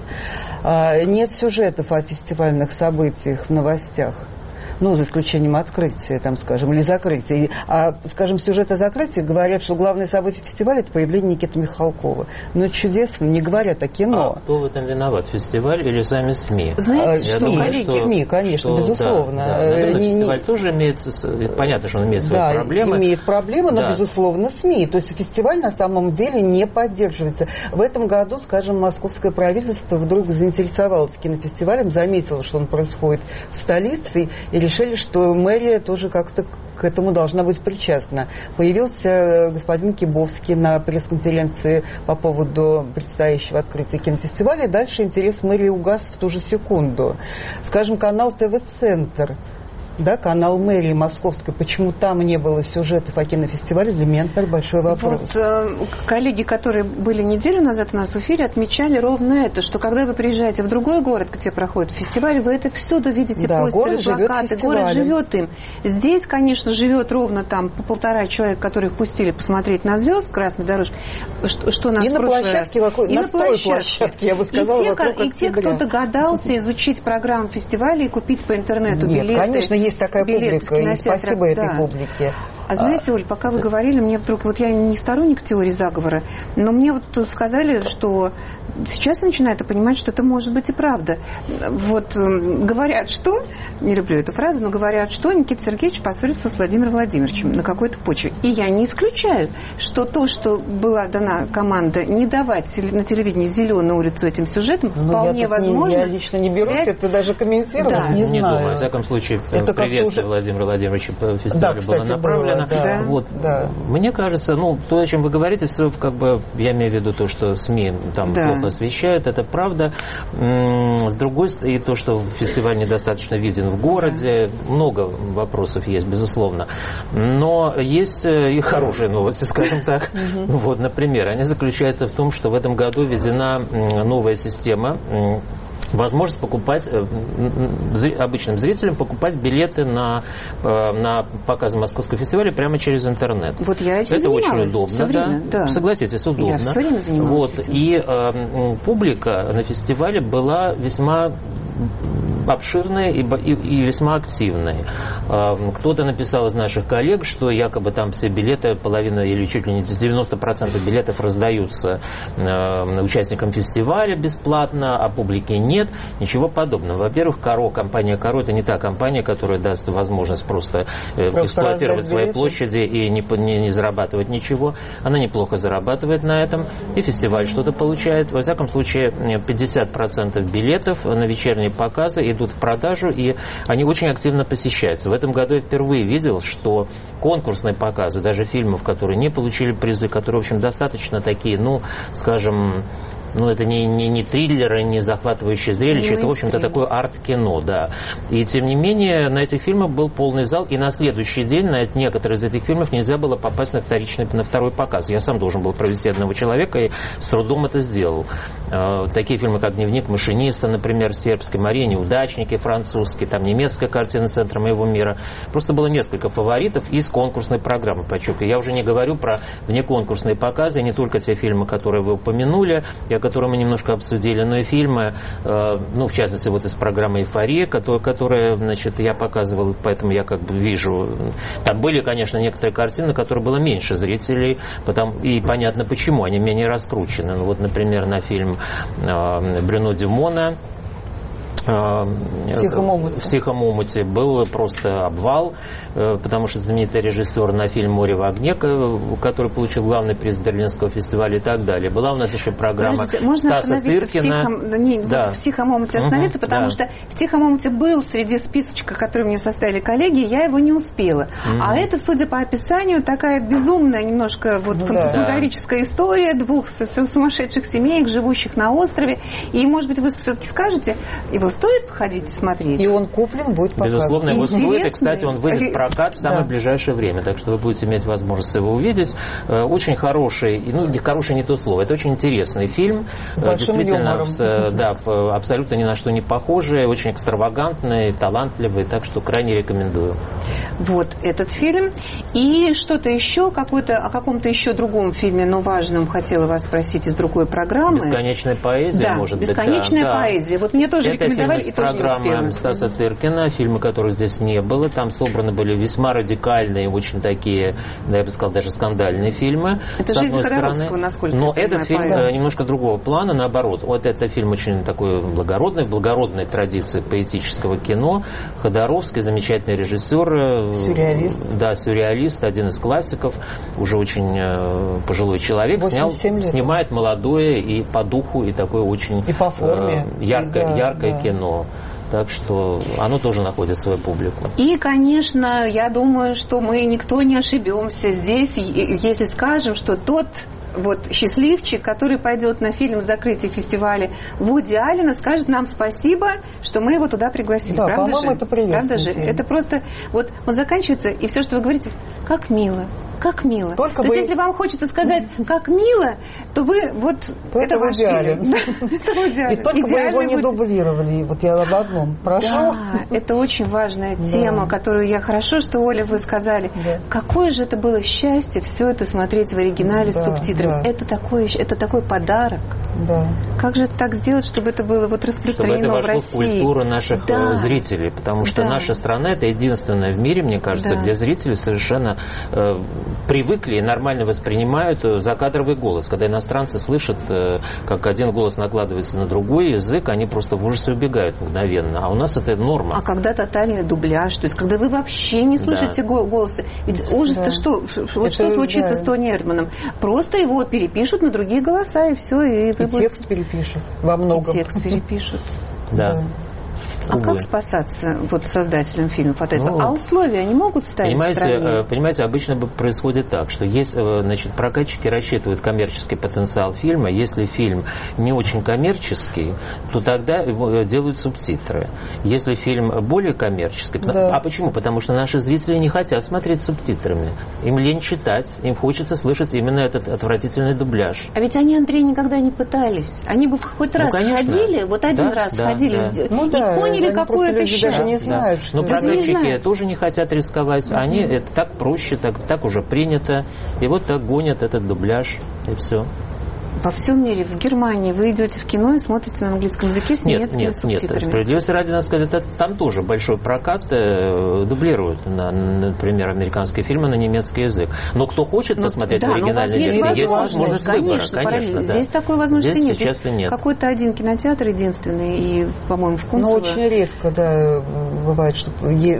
Нет сюжетов о фестивальных событиях в новостях. Ну, за исключением открытия, там, скажем, или закрытия. А, скажем, сюжет о закрытии говорят, что главное событие фестиваля — это появление Никиты Михалкова. Ну, чудесно, не говорят о кино. А кто в этом виноват, фестиваль или сами СМИ? Знаете, Я СМИ, думаю, что, СМИ, конечно, что, безусловно. Да, да. Наверное, не, фестиваль не... тоже имеет, понятно, что он имеет свои да, проблемы. имеет проблемы, но, да. безусловно, СМИ. То есть фестиваль на самом деле не поддерживается. В этом году, скажем, московское правительство вдруг заинтересовалось кинофестивалем, заметило, что он происходит в столице, и решили, что мэрия тоже как-то к этому должна быть причастна. Появился господин Кибовский на пресс-конференции по поводу предстоящего открытия кинофестиваля, и дальше интерес мэрии угас в ту же секунду. Скажем, канал ТВ-центр, да, канал мэрии московской, почему там не было сюжетов о кинофестивале, для меня, например, большой вопрос. Вот э, коллеги, которые были неделю назад у нас в эфире, отмечали ровно это, что когда вы приезжаете в другой город, где проходит фестиваль, вы это всюду видите, да, постеры, плакаты, город живет им. Здесь, конечно, живет ровно там по полтора человека, которых пустили посмотреть на звезд красной дорожки, что, что нас и на площадке, вокруг, и на на площадке, площадке, я бы сказала, и те, вокруг и те, кто догадался изучить программу фестиваля и купить по интернету Нет, билеты. Конечно, есть такая публика, и спасибо да. этой публике. А знаете, Оль, пока вы говорили, мне вдруг, вот я не сторонник теории заговора, но мне вот сказали, что сейчас я начинаю это понимать, что это может быть и правда. Вот говорят, что, не люблю эту фразу, но говорят, что Никита Сергеевич поссорился с Владимиром Владимировичем на какой-то почве. И я не исключаю, что то, что была дана команда не давать на телевидении зеленую улицу этим сюжетам, ну, вполне я возможно. Не, я лично не берусь, связь... это даже комментировать да. не, не знаю. думаю. Во всяком случае, это приветствие уже... Владимира Владимировича по фестивалю да, было направлено. Было, да. Вот. Да. Мне кажется, ну, то, о чем вы говорите, все, как бы, я имею в виду то, что СМИ там да. плохо посвящают, это правда. С другой стороны, и то, что фестиваль недостаточно виден в городе, много вопросов есть, безусловно. Но есть и хорошие новости, скажем так. Вот, например, они заключаются в том, что в этом году введена новая система, возможность покупать, обычным зрителям покупать билеты на, на показы Московского фестиваля прямо через интернет. Вот я этим Это очень занималась удобно, все время, да. да. Согласитесь, удобно. Я все время занималась вот. этим. И э, публика на фестивале была весьма обширная и, и, и весьма активная. Кто-то написал из наших коллег, что якобы там все билеты, половина или чуть ли не девяносто процентов билетов раздаются участникам фестиваля бесплатно, а публике нет. Ничего подобного. Во-первых, Каро, компания Каро, это не та компания, которая даст возможность просто, просто эксплуатировать свои билеты. Площади и не, не, не зарабатывать ничего. Она неплохо зарабатывает на этом. И фестиваль что-то получает. Во всяком случае, пятьдесят процентов билетов на вечерние показы идут в продажу, и они очень активно посещаются. В этом году я впервые видел, что конкурсные показы, даже фильмов, которые не получили призы, которые, в общем, достаточно такие, ну, скажем, ну, это не, не, не триллеры, не захватывающее зрелище, это, в общем-то, такое арт-кино, да. И, тем не менее, на этих фильмах был полный зал, и на следующий день на некоторые из этих фильмов нельзя было попасть на вторичный, на второй показ. Я сам должен был провести одного человека, и с трудом это сделал. Такие фильмы, как «Дневник машиниста», например, сербский, «Мария», «Неудачники», французский, там немецкая картина «Центра моего мира». Просто было несколько фаворитов из конкурсной программы, подчеркиваю. Я уже не говорю про внеконкурсные показы, не только те фильмы, которые вы упомянули, я которые мы немножко обсудили, но и фильмы, э, ну, в частности, вот из программы «Эйфория», которые, которые, значит, я показывал, поэтому я как бы вижу. Там были, конечно, некоторые картины, на которые было меньше зрителей, потому, и понятно почему, они менее раскручены. Ну, вот, например, на фильм э, Брюно Дюмона в «Тихом омуте». В «Тихом омуте» был просто обвал, потому что знаменитый режиссер на фильм «Море в огне», который получил главный приз Берлинского фестиваля и так далее. Была у нас еще программа Стаса Тыркина. В «Тихом, не, да. в «Тихом омуте» остановиться, угу, потому да. что в «Тихом омуте» был среди списочка, который мне составили коллеги, я его не успела. Угу. А это, судя по описанию, такая безумная немножко вот, ну, фантасмагорическая да. история двух сумасшедших семей, живущих на острове. И, может быть, вы все-таки скажете, его стоит ходить смотреть? И он куплен, будет показан. Безусловно, его стоит. И, кстати, он выйдет в прокат в самое да. ближайшее время. Так что вы будете иметь возможность его увидеть. Очень хороший, ну, не хороший не то слово, это очень интересный фильм. Действительно, в, да, в, абсолютно ни на что не похожий, очень экстравагантный, талантливый. Так что крайне рекомендую. Вот этот фильм. И что-то еще, какой-то, о каком-то еще другом фильме, но важном, хотела вас спросить из другой программы. «Бесконечная поэзия», да, может быть. «Бесконечная да, поэзия». Вот мне тоже это рекомендовали, и тоже не успела. программа Стаса Тыркина, фильмы, которых здесь не было. Там собраны были весьма радикальные, очень такие, да, я бы сказал, даже скандальные фильмы. Это с «Жизнь одной Ходоровского», стороны. насколько Но я этот знаю, фильм поэт. немножко другого плана, наоборот. Вот это фильм очень такой благородный, в благородной традиции поэтического кино. Ходоровский, замечательный режиссер. Сюрреалист. Да, сюрреалист, один из классиков, уже очень э, пожилой человек. Снял, снимает молодое и по духу, и такое очень и по форме. Э, яркое, да, яркое да. кино. Так что оно тоже находит свою публику. И, конечно, я думаю, что мы никто не ошибемся здесь, если скажем, что тот вот счастливчик, который пойдет на фильм закрытия фестиваля Вуди Аллена, скажет нам спасибо, что мы его туда пригласили. Да, правда по-моему, же? это прелестный Правда же? фильм. Это просто вот он заканчивается, и все, что вы говорите, как мило. Как мило. Только то бы... есть, если вам хочется сказать, как мило, то вы вот... То это Вуди Аллен. И только бы его не дублировали. Вот я об одном прошу. Да, это очень важная тема, которую я... Хорошо, что, Оля, вы сказали. Какое же это было счастье все это смотреть в оригинале с субтитрами. Это такой, это такой подарок. Как же так сделать, чтобы это было вот распространено в России? Чтобы это вошло в культуру наших зрителей. Потому что наша страна — это единственная в мире, мне кажется, где зрители совершенно... привыкли и нормально воспринимают закадровый голос. Когда иностранцы слышат, как один голос накладывается на другой язык, они просто в ужасе убегают мгновенно. А у нас это норма. А когда тотальный дубляж, то есть когда вы вообще не слышите да. голоса, ведь ужас-то да. что? Вот что случится да. с Тони Эрдманом? Просто его перепишут на другие голоса, и все. И, и текст перепишут во многом. И текст перепишут. Да. А как спасаться вот создателям фильмов от этого? Ну, а условия они могут ставить понимаете, стране? Понимаете, обычно происходит так, что если, значит, прокатчики рассчитывают коммерческий потенциал фильма, если фильм не очень коммерческий, то тогда делают субтитры. Если фильм более коммерческий, да. А почему? Потому что наши зрители не хотят смотреть субтитрами. Им лень читать, им хочется слышать именно этот отвратительный дубляж. А ведь они, Андрей, никогда не пытались. Они бы хоть раз ну, ходили, вот один да, раз да, ходили да. и ну, да, поняли, какое это счастье. Не знают, да. Что но прокатчики тоже не хотят рисковать. Mm-hmm. Они это так проще, так, так уже принято. И вот так гонят этот дубляж, и все. Во всем мире, в Германии вы идете в кино и смотрите на английском языке с нет, немецкими нет, субтитрами. Нет, справедливости ради, надо сказать, это, там тоже большой прокат э, дублируют, на, например, американские фильмы на немецкий язык. Но кто хочет но, посмотреть да, в оригинальной версии, есть возможность выбора, конечно. Да. Здесь такой возможности здесь нет. Сейчас Здесь нет. Какой-то один кинотеатр единственный, и, по-моему, в Кунцево. Ну, очень редко, да, бывает, что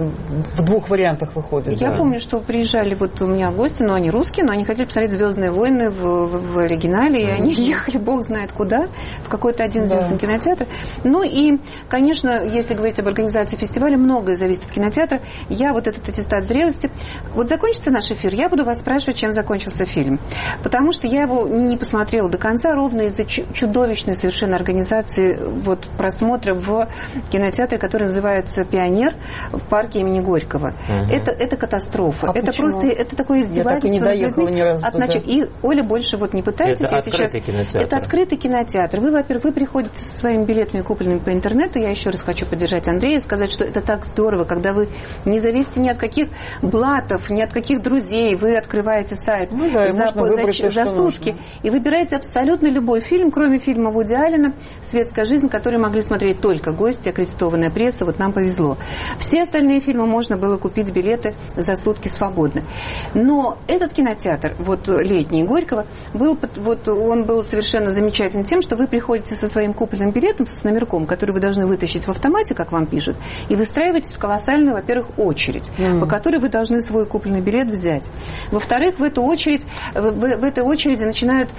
в двух вариантах выходит. Я да. помню, что приезжали вот у меня гости, но они русские, но они хотели посмотреть «Звездные войны» в, в, в оригинале, и они ехали, бог знает куда, в какой-то один единственный да. кинотеатр. Ну и, конечно, если говорить об организации фестиваля, многое зависит от кинотеатра. Я вот этот аттестат зрелости. Вот закончится наш эфир, я буду вас спрашивать, чем закончился фильм. Потому что я его не посмотрела до конца, ровно из-за чудовищной совершенно организации вот, просмотра в кинотеатре, который называется «Пионер» в парке имени Горького. Угу. Это, это катастрофа. А это почему? Просто это такое издевательство. Я так и не доехала ни разу от нач... И, Оля, больше вот не пытайтесь. Это сейчас... кинотеатр. Это открытый кинотеатр. Вы, во-первых, вы приходите со своими билетами, купленными по интернету. Я еще раз хочу поддержать Андрея и сказать, что это так здорово, когда вы не зависите ни от каких блатов, ни от каких друзей. Вы открываете сайт ну, да, за, за, за сутки нужно. И выбираете абсолютно любой фильм, кроме фильма Вуди Аллена «Светская жизнь», который могли смотреть только гости, аккредитованная пресса. Вот нам повезло. Все остальные фильмы можно было купить билеты за сутки свободно. Но этот кинотеатр, вот летний Горького, был, вот, он был совершенно замечательный тем, что вы приходите со своим купленным билетом, с номерком, который вы должны вытащить в автомате, как вам пишут, и выстраиваетесь в колоссальную, во-первых, очередь, mm. по которой вы должны свой купленный билет взять. Во-вторых, в эту очередь, в, в этой очереди начинают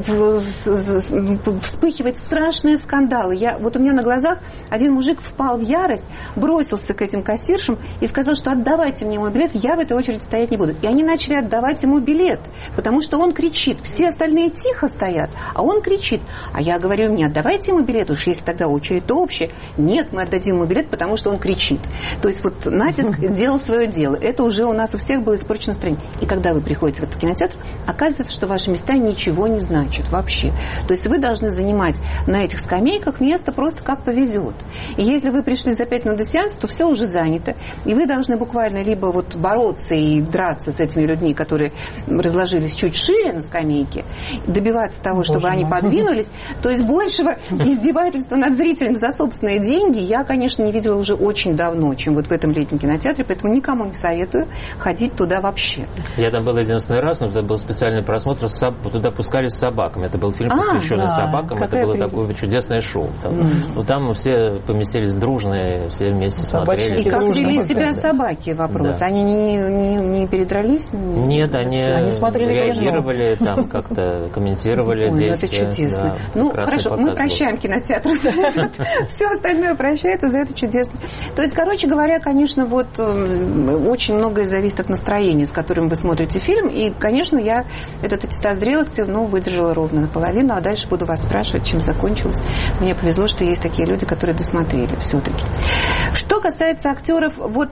вспыхивать страшные скандалы. Я, вот у меня на глазах один мужик впал в ярость, бросился к этим кассиршам и сказал, что отдавайте мне мой билет, я в этой очереди стоять не буду. И они начали отдавать ему билет, потому что он кричит. Все остальные тихо стоят, а он кричит. А я говорю, не отдавайте ему билет, уж если тогда очередь-то общая. Нет, мы отдадим ему билет, потому что он кричит. То есть вот натиск делал свое дело. Это уже у нас у всех было испорчено настроение. И когда вы приходите в этот кинотеатр, оказывается, что ваши места ничего не значат вообще. То есть вы должны занимать на этих скамейках место просто как повезет. И если вы пришли за пять минут до сеанса, то все уже занято. И вы должны буквально либо вот бороться и драться с этими людьми, которые разложились чуть шире на скамейке, добиваться того, чтобы Боже они мой. подвинулись. То есть большего издевательства над зрителем за собственные деньги я, конечно, не видела уже очень давно, чем вот в этом летнем кинотеатре, поэтому никому не советую ходить туда вообще. Я там был единственный раз, но это был специальный просмотр, туда пускали с собаками. Это был фильм, посвященный а, да. собакам, это было прелесть. Такое чудесное шоу. Там, mm. ну, там все поместились дружные, все вместе Собачки смотрели. И как вели себя собаки, вопрос? Да. Они не, не, не передрались? Нет, они, они реагировали, там как-то комментировали Ой, действия. Это чудесно. Да, ну, хорошо, мы прощаем кинотеатр. Все остальное прощается, за это чудесно. То есть, короче говоря, конечно, вот очень многое зависит от настроения, с которым вы смотрите фильм. И, конечно, я этот аттестат зрелости, ну, выдержала ровно наполовину, а дальше буду вас спрашивать, чем закончилось. Мне повезло, что есть такие люди, которые досмотрели все-таки. Что касается актеров, вот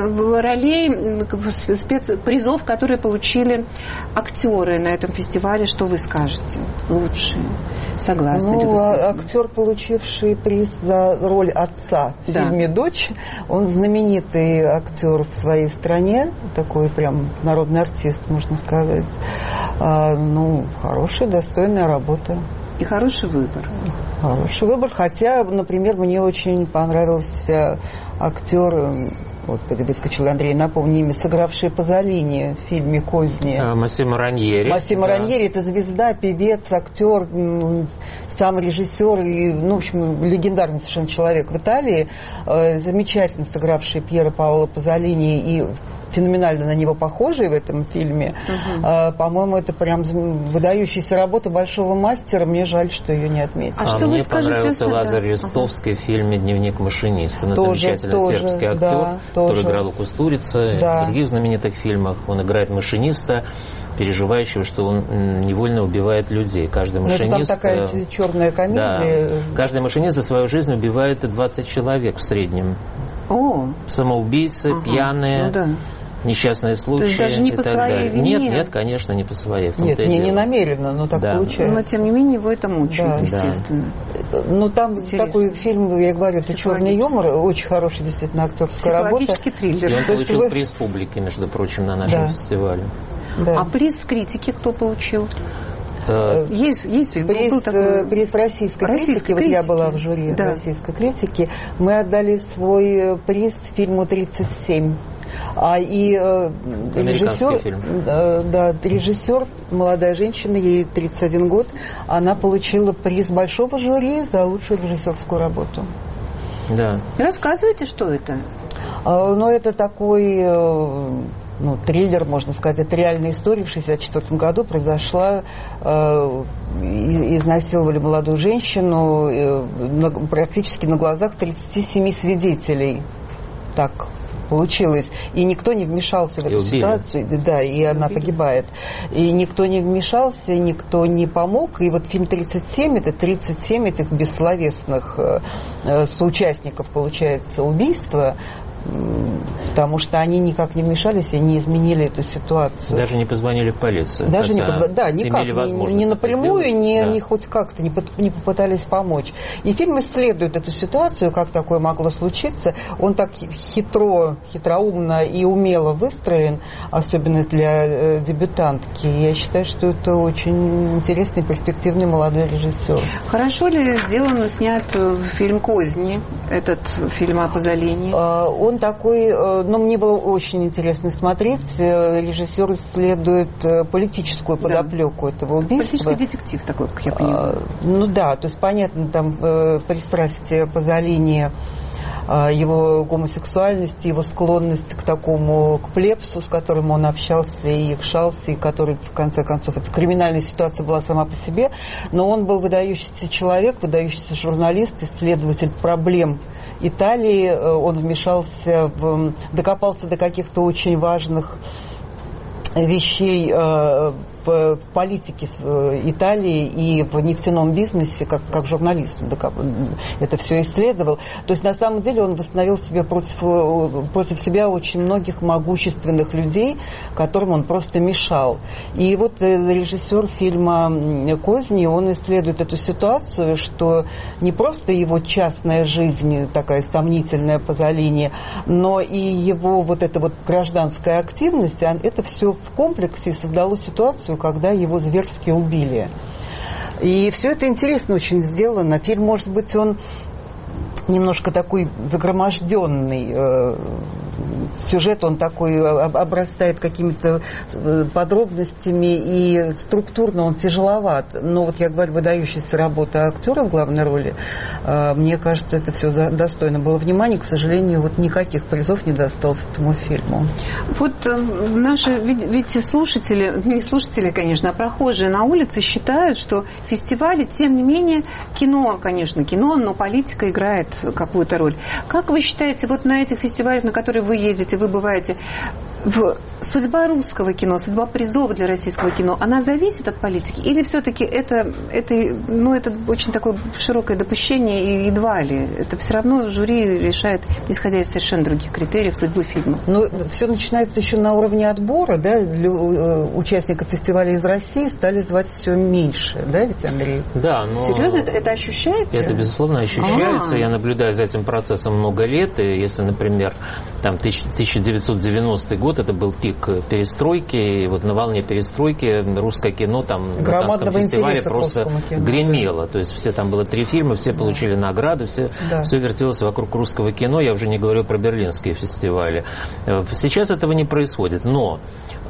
ролей, спецпризов, которые получили актеры на этом фестивале, что вы скажете? Лучшие. Согласны ну, ли вы с этим? Актер, получивший приз за роль отца в да. фильме «Дочь», он знаменитый актер в своей стране, такой прям народный артист, можно сказать. А, ну, хорошая, достойная работа. И хороший выбор. Хороший выбор, хотя, например, мне очень понравился актер, господи, выскочил Андрей, напомни имя, сыгравший Пазолини в фильме «Козни». А, Массимо Раньери. Массимо да. Раньери, это звезда, певец, актер, сам режиссер и, ну, в общем, легендарный совершенно человек в Италии, замечательно сыгравший Пьера Паоло Пазолини и феноменально на него похожий в этом фильме. Угу. А, по-моему, это прям выдающаяся работа большого мастера. Мне жаль, что ее не отметили. А, а что мне понравился Лазарь Ростовский ага. в фильме «Дневник машиниста». Ну, тоже, замечательный тоже, сербский актер, да, который тоже. играл у Кустурицы, да. в других знаменитых фильмах. Он играет машиниста, переживающего, что он невольно убивает людей. Каждый машинист... Ну, там такая черная комедия. Да, каждый машинист за свою жизнь убивает двадцать человек в среднем. О. Самоубийцы, ага. пьяные, ну, да. несчастные случаи. То есть даже не и по так своей далее. вине? Нет, нет, конечно, не по своей. Нет, не, не намеренно, но так да. получается. Но тем не менее его это мучает, да. естественно. Да. Ну там Интересно. такой фильм, я говорю, это черный юмор, очень хороший действительно актерская работа. Триллер. И он То получил вы... приз публики, между прочим, на нашем да. фестивале. Да. А приз критики кто получил? Есть, есть приз, был такой... приз российской, российской критики. критики. Вот я была в жюри да. российской критики. Мы отдали свой приз фильму тридцать семь. А и э, режиссер, э, да, режиссер, молодая женщина, ей тридцать один год, она получила приз большого жюри за лучшую режиссерскую работу. Да. Рассказывайте, что это? Э, ну, это такой... Э, ну, триллер, можно сказать, это реальная история. В шестьдесят четвёртом году произошла, э, изнасиловали молодую женщину э, на, практически на глазах тридцати семи свидетелей. Так получилось. И никто не вмешался в эту ситуацию. Да, и она погибает. И никто не вмешался, никто не помог. И вот фильм тридцать семь, это тридцать семь этих бессловесных э, соучастников, получается, убийства. Потому что они никак не вмешались и не изменили эту ситуацию. Даже не позвонили в полицию. Даже не позвонили, да, никак, ни, ни напрямую, ни, да. ни хоть как-то не, не попытались помочь. И фильм исследует эту ситуацию, как такое могло случиться. Он так хитро, хитроумно и умело выстроен, особенно для э, дебютантки. Я считаю, что это очень интересный, перспективный молодой режиссер. Хорошо ли сделан, снят фильм «Козни», этот фильм о Пазолини? Он такой, ну, мне было очень интересно смотреть. Режиссер исследует политическую подоплеку да. этого убийства. Политический детектив такой, как я понимаю. Ну да, то есть понятно, там пристрастие Пазолини, его гомосексуальность, его склонность к такому, к плебсу, с которым он общался и якшался, и который, в конце концов, эта криминальная ситуация была сама по себе, но он был выдающийся человек, выдающийся журналист, исследователь проблем Италии. Он вмешался, в, докопался до каких-то очень важных вещей э, в, в политике Италии и в нефтяном бизнесе, как, как журналист это все исследовал. То есть на самом деле он восстановил себе против, против себя очень многих могущественных людей, которым он просто мешал. И вот режиссер фильма «Козни», он исследует эту ситуацию, что не просто его частная жизнь такая сомнительная Пазолини, но и его вот эта вот гражданская активность, это все в комплексе создало ситуацию, когда его зверски убили. И все это интересно очень сделано. Фильм, может быть, он немножко такой загроможденный. Сюжет, он такой обрастает какими-то подробностями, и структурно он тяжеловат. Но вот я говорю, выдающаяся работа актера в главной роли, мне кажется, это все достойно было внимания. К сожалению, вот никаких призов не досталось этому фильму. Вот наши, ведь слушатели, не слушатели, конечно, а прохожие на улице считают, что фестивали, тем не менее, кино, конечно, кино, но политика играет какую-то роль. Как вы считаете, вот на этих фестивалях, на которые вы едете, вы бываете, в судьба русского кино, судьба призов для российского кино, она зависит от политики? Или все-таки это, это, ну, это очень такое широкое допущение и едва ли? Это все равно жюри решает, исходя из совершенно других критериев, судьбу фильма. Ну, все начинается еще на уровне отбора, да? Для участников фестиваля из России стали звать все меньше, да, ведь, Андрей? Да, но... Серьезно? Это, это ощущается? Это, безусловно, ощущается. А-а-а. Я наблюдаю за этим процессом много лет, и если, например, там тысяча девятьсот девяностый год, это был пик перестройки, и вот на волне перестройки русское кино там на Каннском фестивале просто кино, гремело. Да. То есть все там было три фильма, все да. получили награды, все, да. все вертелось вокруг русского кино. Я уже не говорю про берлинские фестивали. Сейчас этого не происходит, но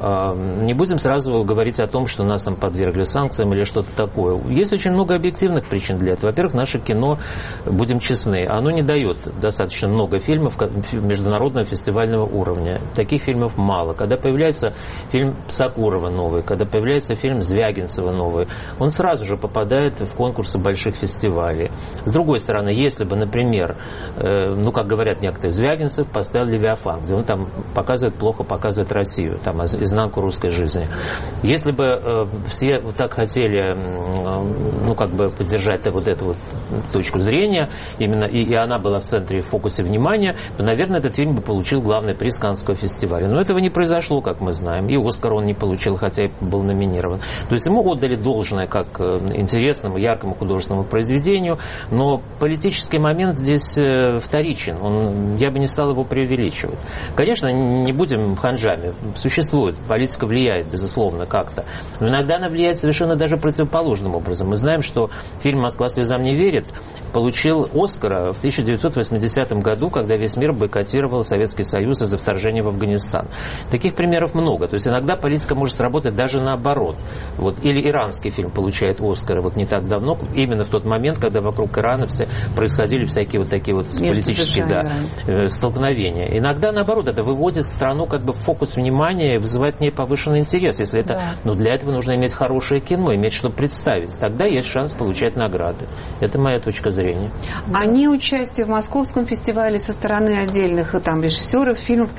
Не будем сразу говорить о том, что нас там подвергли санкциям или что-то такое. Есть очень много объективных причин для этого. Во-первых, наше кино, будем честны, оно не дает достаточно много фильмов международного фестивального уровня. Таких фильмов мало. Когда появляется фильм Сакурова новый, когда появляется фильм Звягинцева новый, он сразу же попадает в конкурсы больших фестивалей. С другой стороны, если бы, например, э, ну, как говорят некоторые, Звягинцев поставил «Левиафан», где он там показывает, плохо показывает Россию, там, изнанку русской жизни. Если бы э, все вот так хотели, э, ну, как бы поддержать вот эту вот точку зрения, именно, и, и она была в центре, в фокусе внимания, то, наверное, этот фильм бы получил главный приз Каннского фестиваля. Но этого не произошло, как мы знаем. И «Оскар» он не получил, хотя и был номинирован. То есть ему отдали должное как интересному, яркому художественному произведению, но политический момент здесь вторичен. Он, я бы не стал его преувеличивать. Конечно, не будем ханжами. Существует, политика влияет, безусловно, как-то. Но иногда она влияет совершенно даже противоположным образом. Мы знаем, что фильм «Москва слезам не верит» получил «Оскара» в тысяча девятьсот восьмидесятом году, когда весь мир бойкотировал Советский Союз из-за вторжения в Афганистан. Таких примеров много. То есть иногда политика может сработать даже наоборот. Вот. Или иранский фильм получает «Оскар» вот не так давно, именно в тот момент, когда вокруг Ирана все происходили всякие вот такие вот политические да, столкновения. Иногда наоборот, это выводит страну как бы в фокус внимания и вызывает к ней повышенный интерес. Если это, да. ну, для этого нужно иметь хорошее кино, иметь что представить. Тогда есть шанс получать награды. Это моя точка зрения. А не участие в Московском фестивале со стороны отдельных там режиссеров фильмов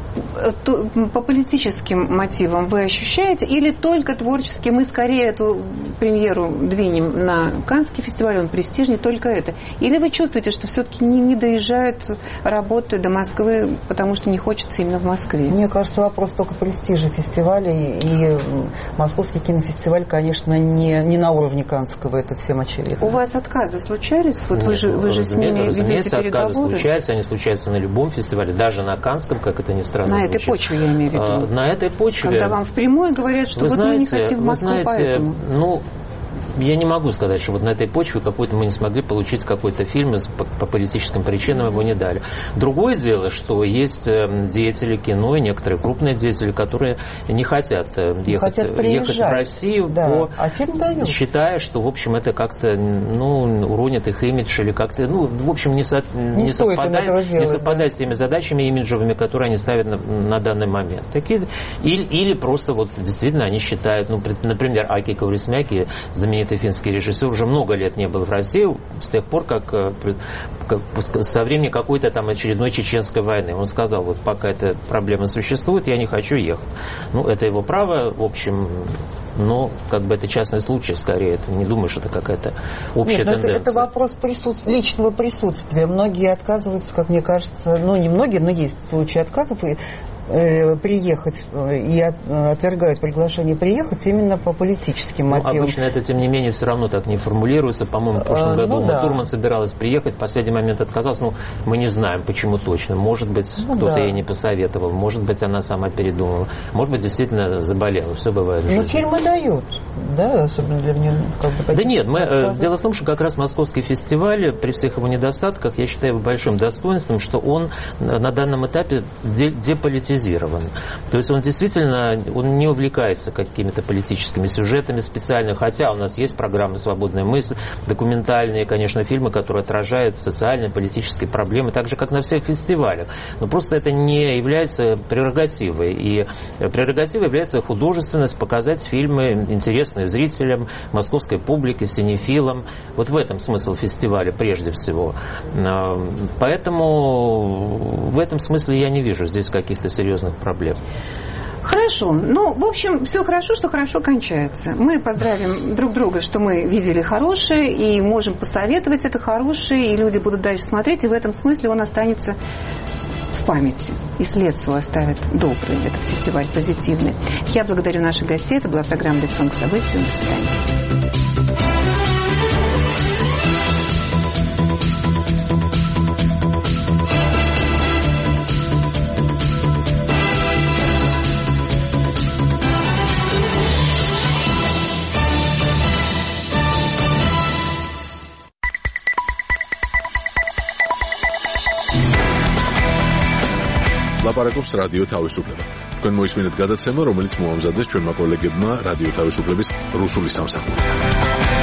по политическим мотивам вы ощущаете, или только творчески мы скорее эту премьеру двинем на Каннский фестиваль, он престижнее, только это? Или вы чувствуете, что все-таки не, не доезжают работы до Москвы, потому что не хочется именно в Москве? Мне кажется, вопрос только престижа фестиваля, и Московский кинофестиваль, конечно, не, не на уровне Каннского, это всем очевидно. У вас отказы случались? Вот Нет, вы же, вы же с ними ведете переговоры? Отказы случаются, они случаются на любом фестивале, даже на Каннском, как это ни странно. На этой почве, я имею в виду. А, на этой почве. Когда вам впрямую говорят, что вот знаете, мы не хотим в Москву, знаете, поэтому. Ну, я не могу сказать, что вот на этой почве какой-то мы не смогли получить какой-то фильм, по, по политическим причинам его не дали. Другое дело, что есть деятели кино и некоторые крупные деятели, которые не хотят ехать, хотят ехать в Россию, да. по, а фильм дают. считая, что, в общем, это как-то ну, уронит их имидж или как-то, ну, в общем, не, со, не, не, совпадает, делать, не совпадает да. с теми задачами имиджевыми, которые они ставят на, на данный момент. Такие, или, или просто вот действительно они считают, ну, например, Аки Каурисмяки, знаменитый финский режиссер, уже много лет не был в России, с тех пор, как, как со времени какой-то там очередной чеченской войны. Он сказал, вот пока эта проблема существует, я не хочу ехать. Ну, это его право, в общем, но как бы это частный случай, скорее. Это, не думаю, что это какая-то общая Нет, тенденция. Это, это вопрос присут... личного присутствия. Многие отказываются, как мне кажется, ну, не многие, но есть случаи отказов, и приехать и отвергают приглашение приехать именно по политическим мотивам. Ну, обычно это, тем не менее, все равно так не формулируется. По-моему, в прошлом а, году ну, да. Турман собиралась приехать, в последний момент отказался. Ну, мы не знаем, почему точно. Может быть, ну, кто-то да. ей не посоветовал. Может быть, она сама передумала. Может быть, действительно заболела. Все бывает в жизни. Но фильмы дают, да, особенно для меня. Как бы, да нет, мы, э, дело в том, что как раз Московский фестиваль, при всех его недостатках, я считаю его большим достоинством, что он на данном этапе деполитизирован. То есть он действительно он не увлекается какими-то политическими сюжетами специально, хотя у нас есть программы «Свободная мысль», документальные, конечно, фильмы, которые отражают социальные, политические проблемы, так же, как на всех фестивалях. Но просто это не является прерогативой. И прерогативой является художественность, показать фильмы, интересные зрителям, московской публике, синефилам. Вот в этом смысл фестиваля прежде всего. Поэтому в этом смысле я не вижу здесь каких-то серьезных проблем. Хорошо. Ну, в общем, все хорошо, что хорошо кончается. Мы поздравим друг друга, что мы видели хорошее, и можем посоветовать это хорошее, и люди будут дальше смотреть, и в этом смысле он останется в памяти. И след свой оставит добрый, этот фестиваль позитивный. Я благодарю наших гостей. Это была программа «Лицом к событию». До свидания. ლაპარაკობს რადიო თავისუფლება. თქვენ მოისმინეთ გადაცემა, რომელიც მოამზადეს ჩვენმა კოლეგებმა რადიო თავისუფლების რუსული სამსახური.